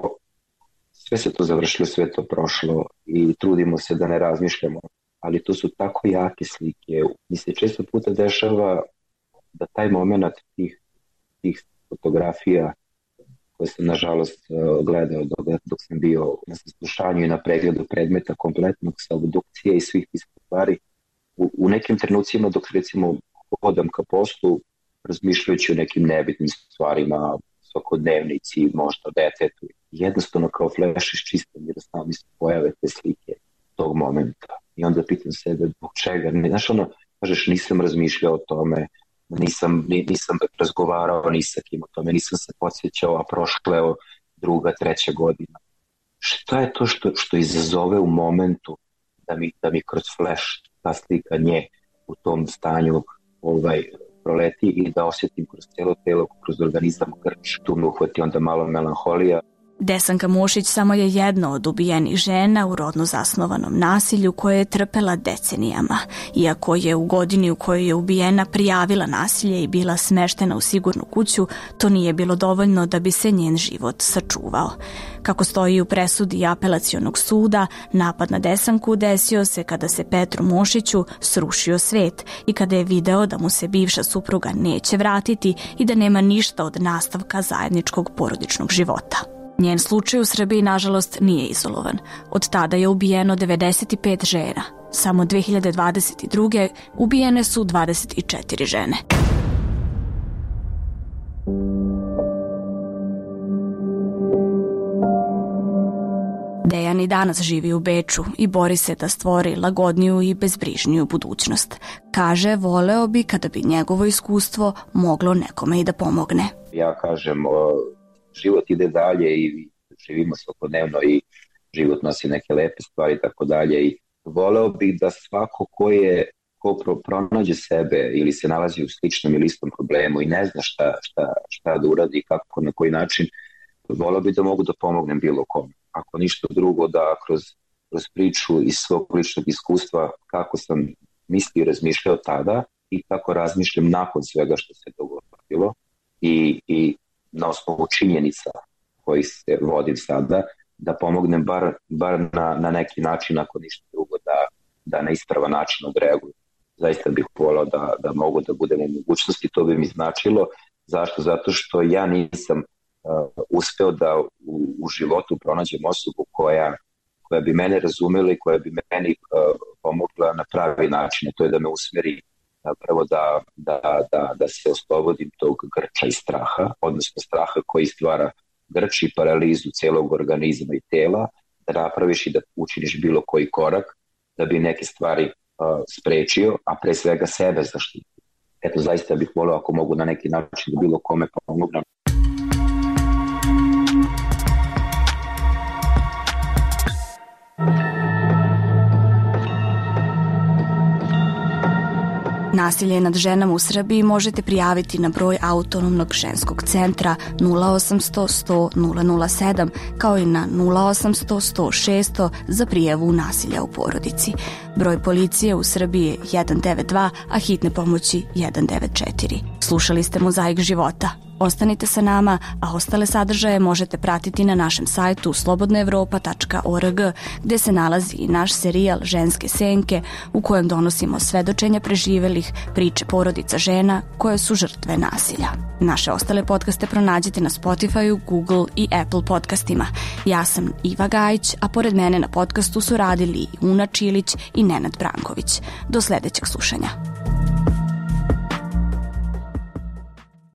sve se to završilo, sve to prošlo i trudimo se da ne razmišljamo, ali to su tako jake slike. Mi se često puta dešava da taj moment tih, tih fotografija koje sam nažalost gledao dok, dok sam bio na saslušanju i na pregledu predmeta kompletnog sa obdukcije i svih tih stvari, u, u nekim trenucima dok recimo hodam ka poslu razmišljajući o nekim nebitnim stvarima, svakodnevnici, možda detetu, jednostavno kao fleš iščistam jer samo mi se pojave te slike tog momenta. I onda pitam sebe zbog čega, ne, znaš ono, kažeš nisam razmišljao o tome, nisam, nisam razgovarao ni sa kim o tome, nisam se podsjećao, a prošla je druga, treća godina. Šta je to što, što izazove u momentu da mi, da mi kroz flash ta slika nje u tom stanju ovaj, proleti i da osjetim kroz cijelo telo, kroz organizam grč, tu me uhvati onda malo melanholija. Desanka Mošić samo je jedna od ubijenih žena u rodno zasnovanom nasilju koje je trpela decenijama. Iako je u godini u kojoj je ubijena prijavila nasilje i bila smeštena u sigurnu kuću, to nije bilo dovoljno da bi se njen život sačuvao. Kako stoji u presudi apelacionog suda, napad na Desanku desio se kada se Petru Mošiću srušio svet i kada je video da mu se bivša supruga neće vratiti i da nema ništa od nastavka zajedničkog porodičnog života. Njen slučaj u Srbiji, nažalost, nije izolovan. Od tada je ubijeno devedeset pet žena. Samo dve hiljade dvadeset druge ubijene su dvadeset četiri žene. Dejan i danas živi u Beču i bori se da stvori lagodniju i bezbrižniju budućnost. Kaže, voleo bi kada bi njegovo iskustvo moglo nekome i da pomogne. Ja kažem, život ide dalje i živimo svakodnevno i život nosi neke lepe stvari i tako dalje i voleo bih da svako ko je ko pronađe sebe ili se nalazi u sličnom ili istom problemu i ne zna šta, šta, šta da uradi, kako, na koji način, voleo bih da mogu da pomognem bilo kom. Ako ništa drugo, da kroz, kroz priču iz svog ličnog iskustva kako sam mislio i razmišljao tada i kako razmišljam nakon svega što se dogodilo i, i na osnovu činjenica koji se vodim sada, da pomognem bar, bar na, na neki način, ako ništa drugo, da, da na ispravan način odreaguju. Zaista bih volao da, da mogu da budem u mogućnosti, to bi mi značilo. Zašto? Zato što ja nisam uh, uspeo da u, u životu pronađem osobu koja, koja bi mene razumela i koja bi meni uh, pomogla na pravi način, to je da me usmeri prvo da, da, da, da se oslobodim tog grča i straha, odnosno straha koji stvara grč i paralizu celog organizma i tela, da napraviš i da učiniš bilo koji korak da bi neke stvari uh, sprečio, a pre svega sebe zaštitio. eto, zaista bih volio ako mogu na neki način da bilo kome pomognem. Nasilje nad ženama u Srbiji možete prijaviti na broj Autonomnog ženskog centra nula osamsto sto nula nula sedam kao i na nula osamsto sto šesto za prijavu nasilja u porodici. Broj policije u Srbiji je jedan devet dva, a hitne pomoći jedan devet četiri. Slušali ste Mozaik života. Ostanite sa nama, a ostale sadržaje možete pratiti na našem sajtu slobodna evropa tačka org, gde se nalazi i naš serijal Ženske senke, u kojem donosimo svedočenja preživelih, priče porodica žena koje su žrtve nasilja. Naše ostale podcaste pronađite na Spotify, Google i Apple podcastima. Ja sam Iva Gajić, a pored mene na podcastu su radili i Una Čilić i Nenad Branković. Do sledećeg slušanja.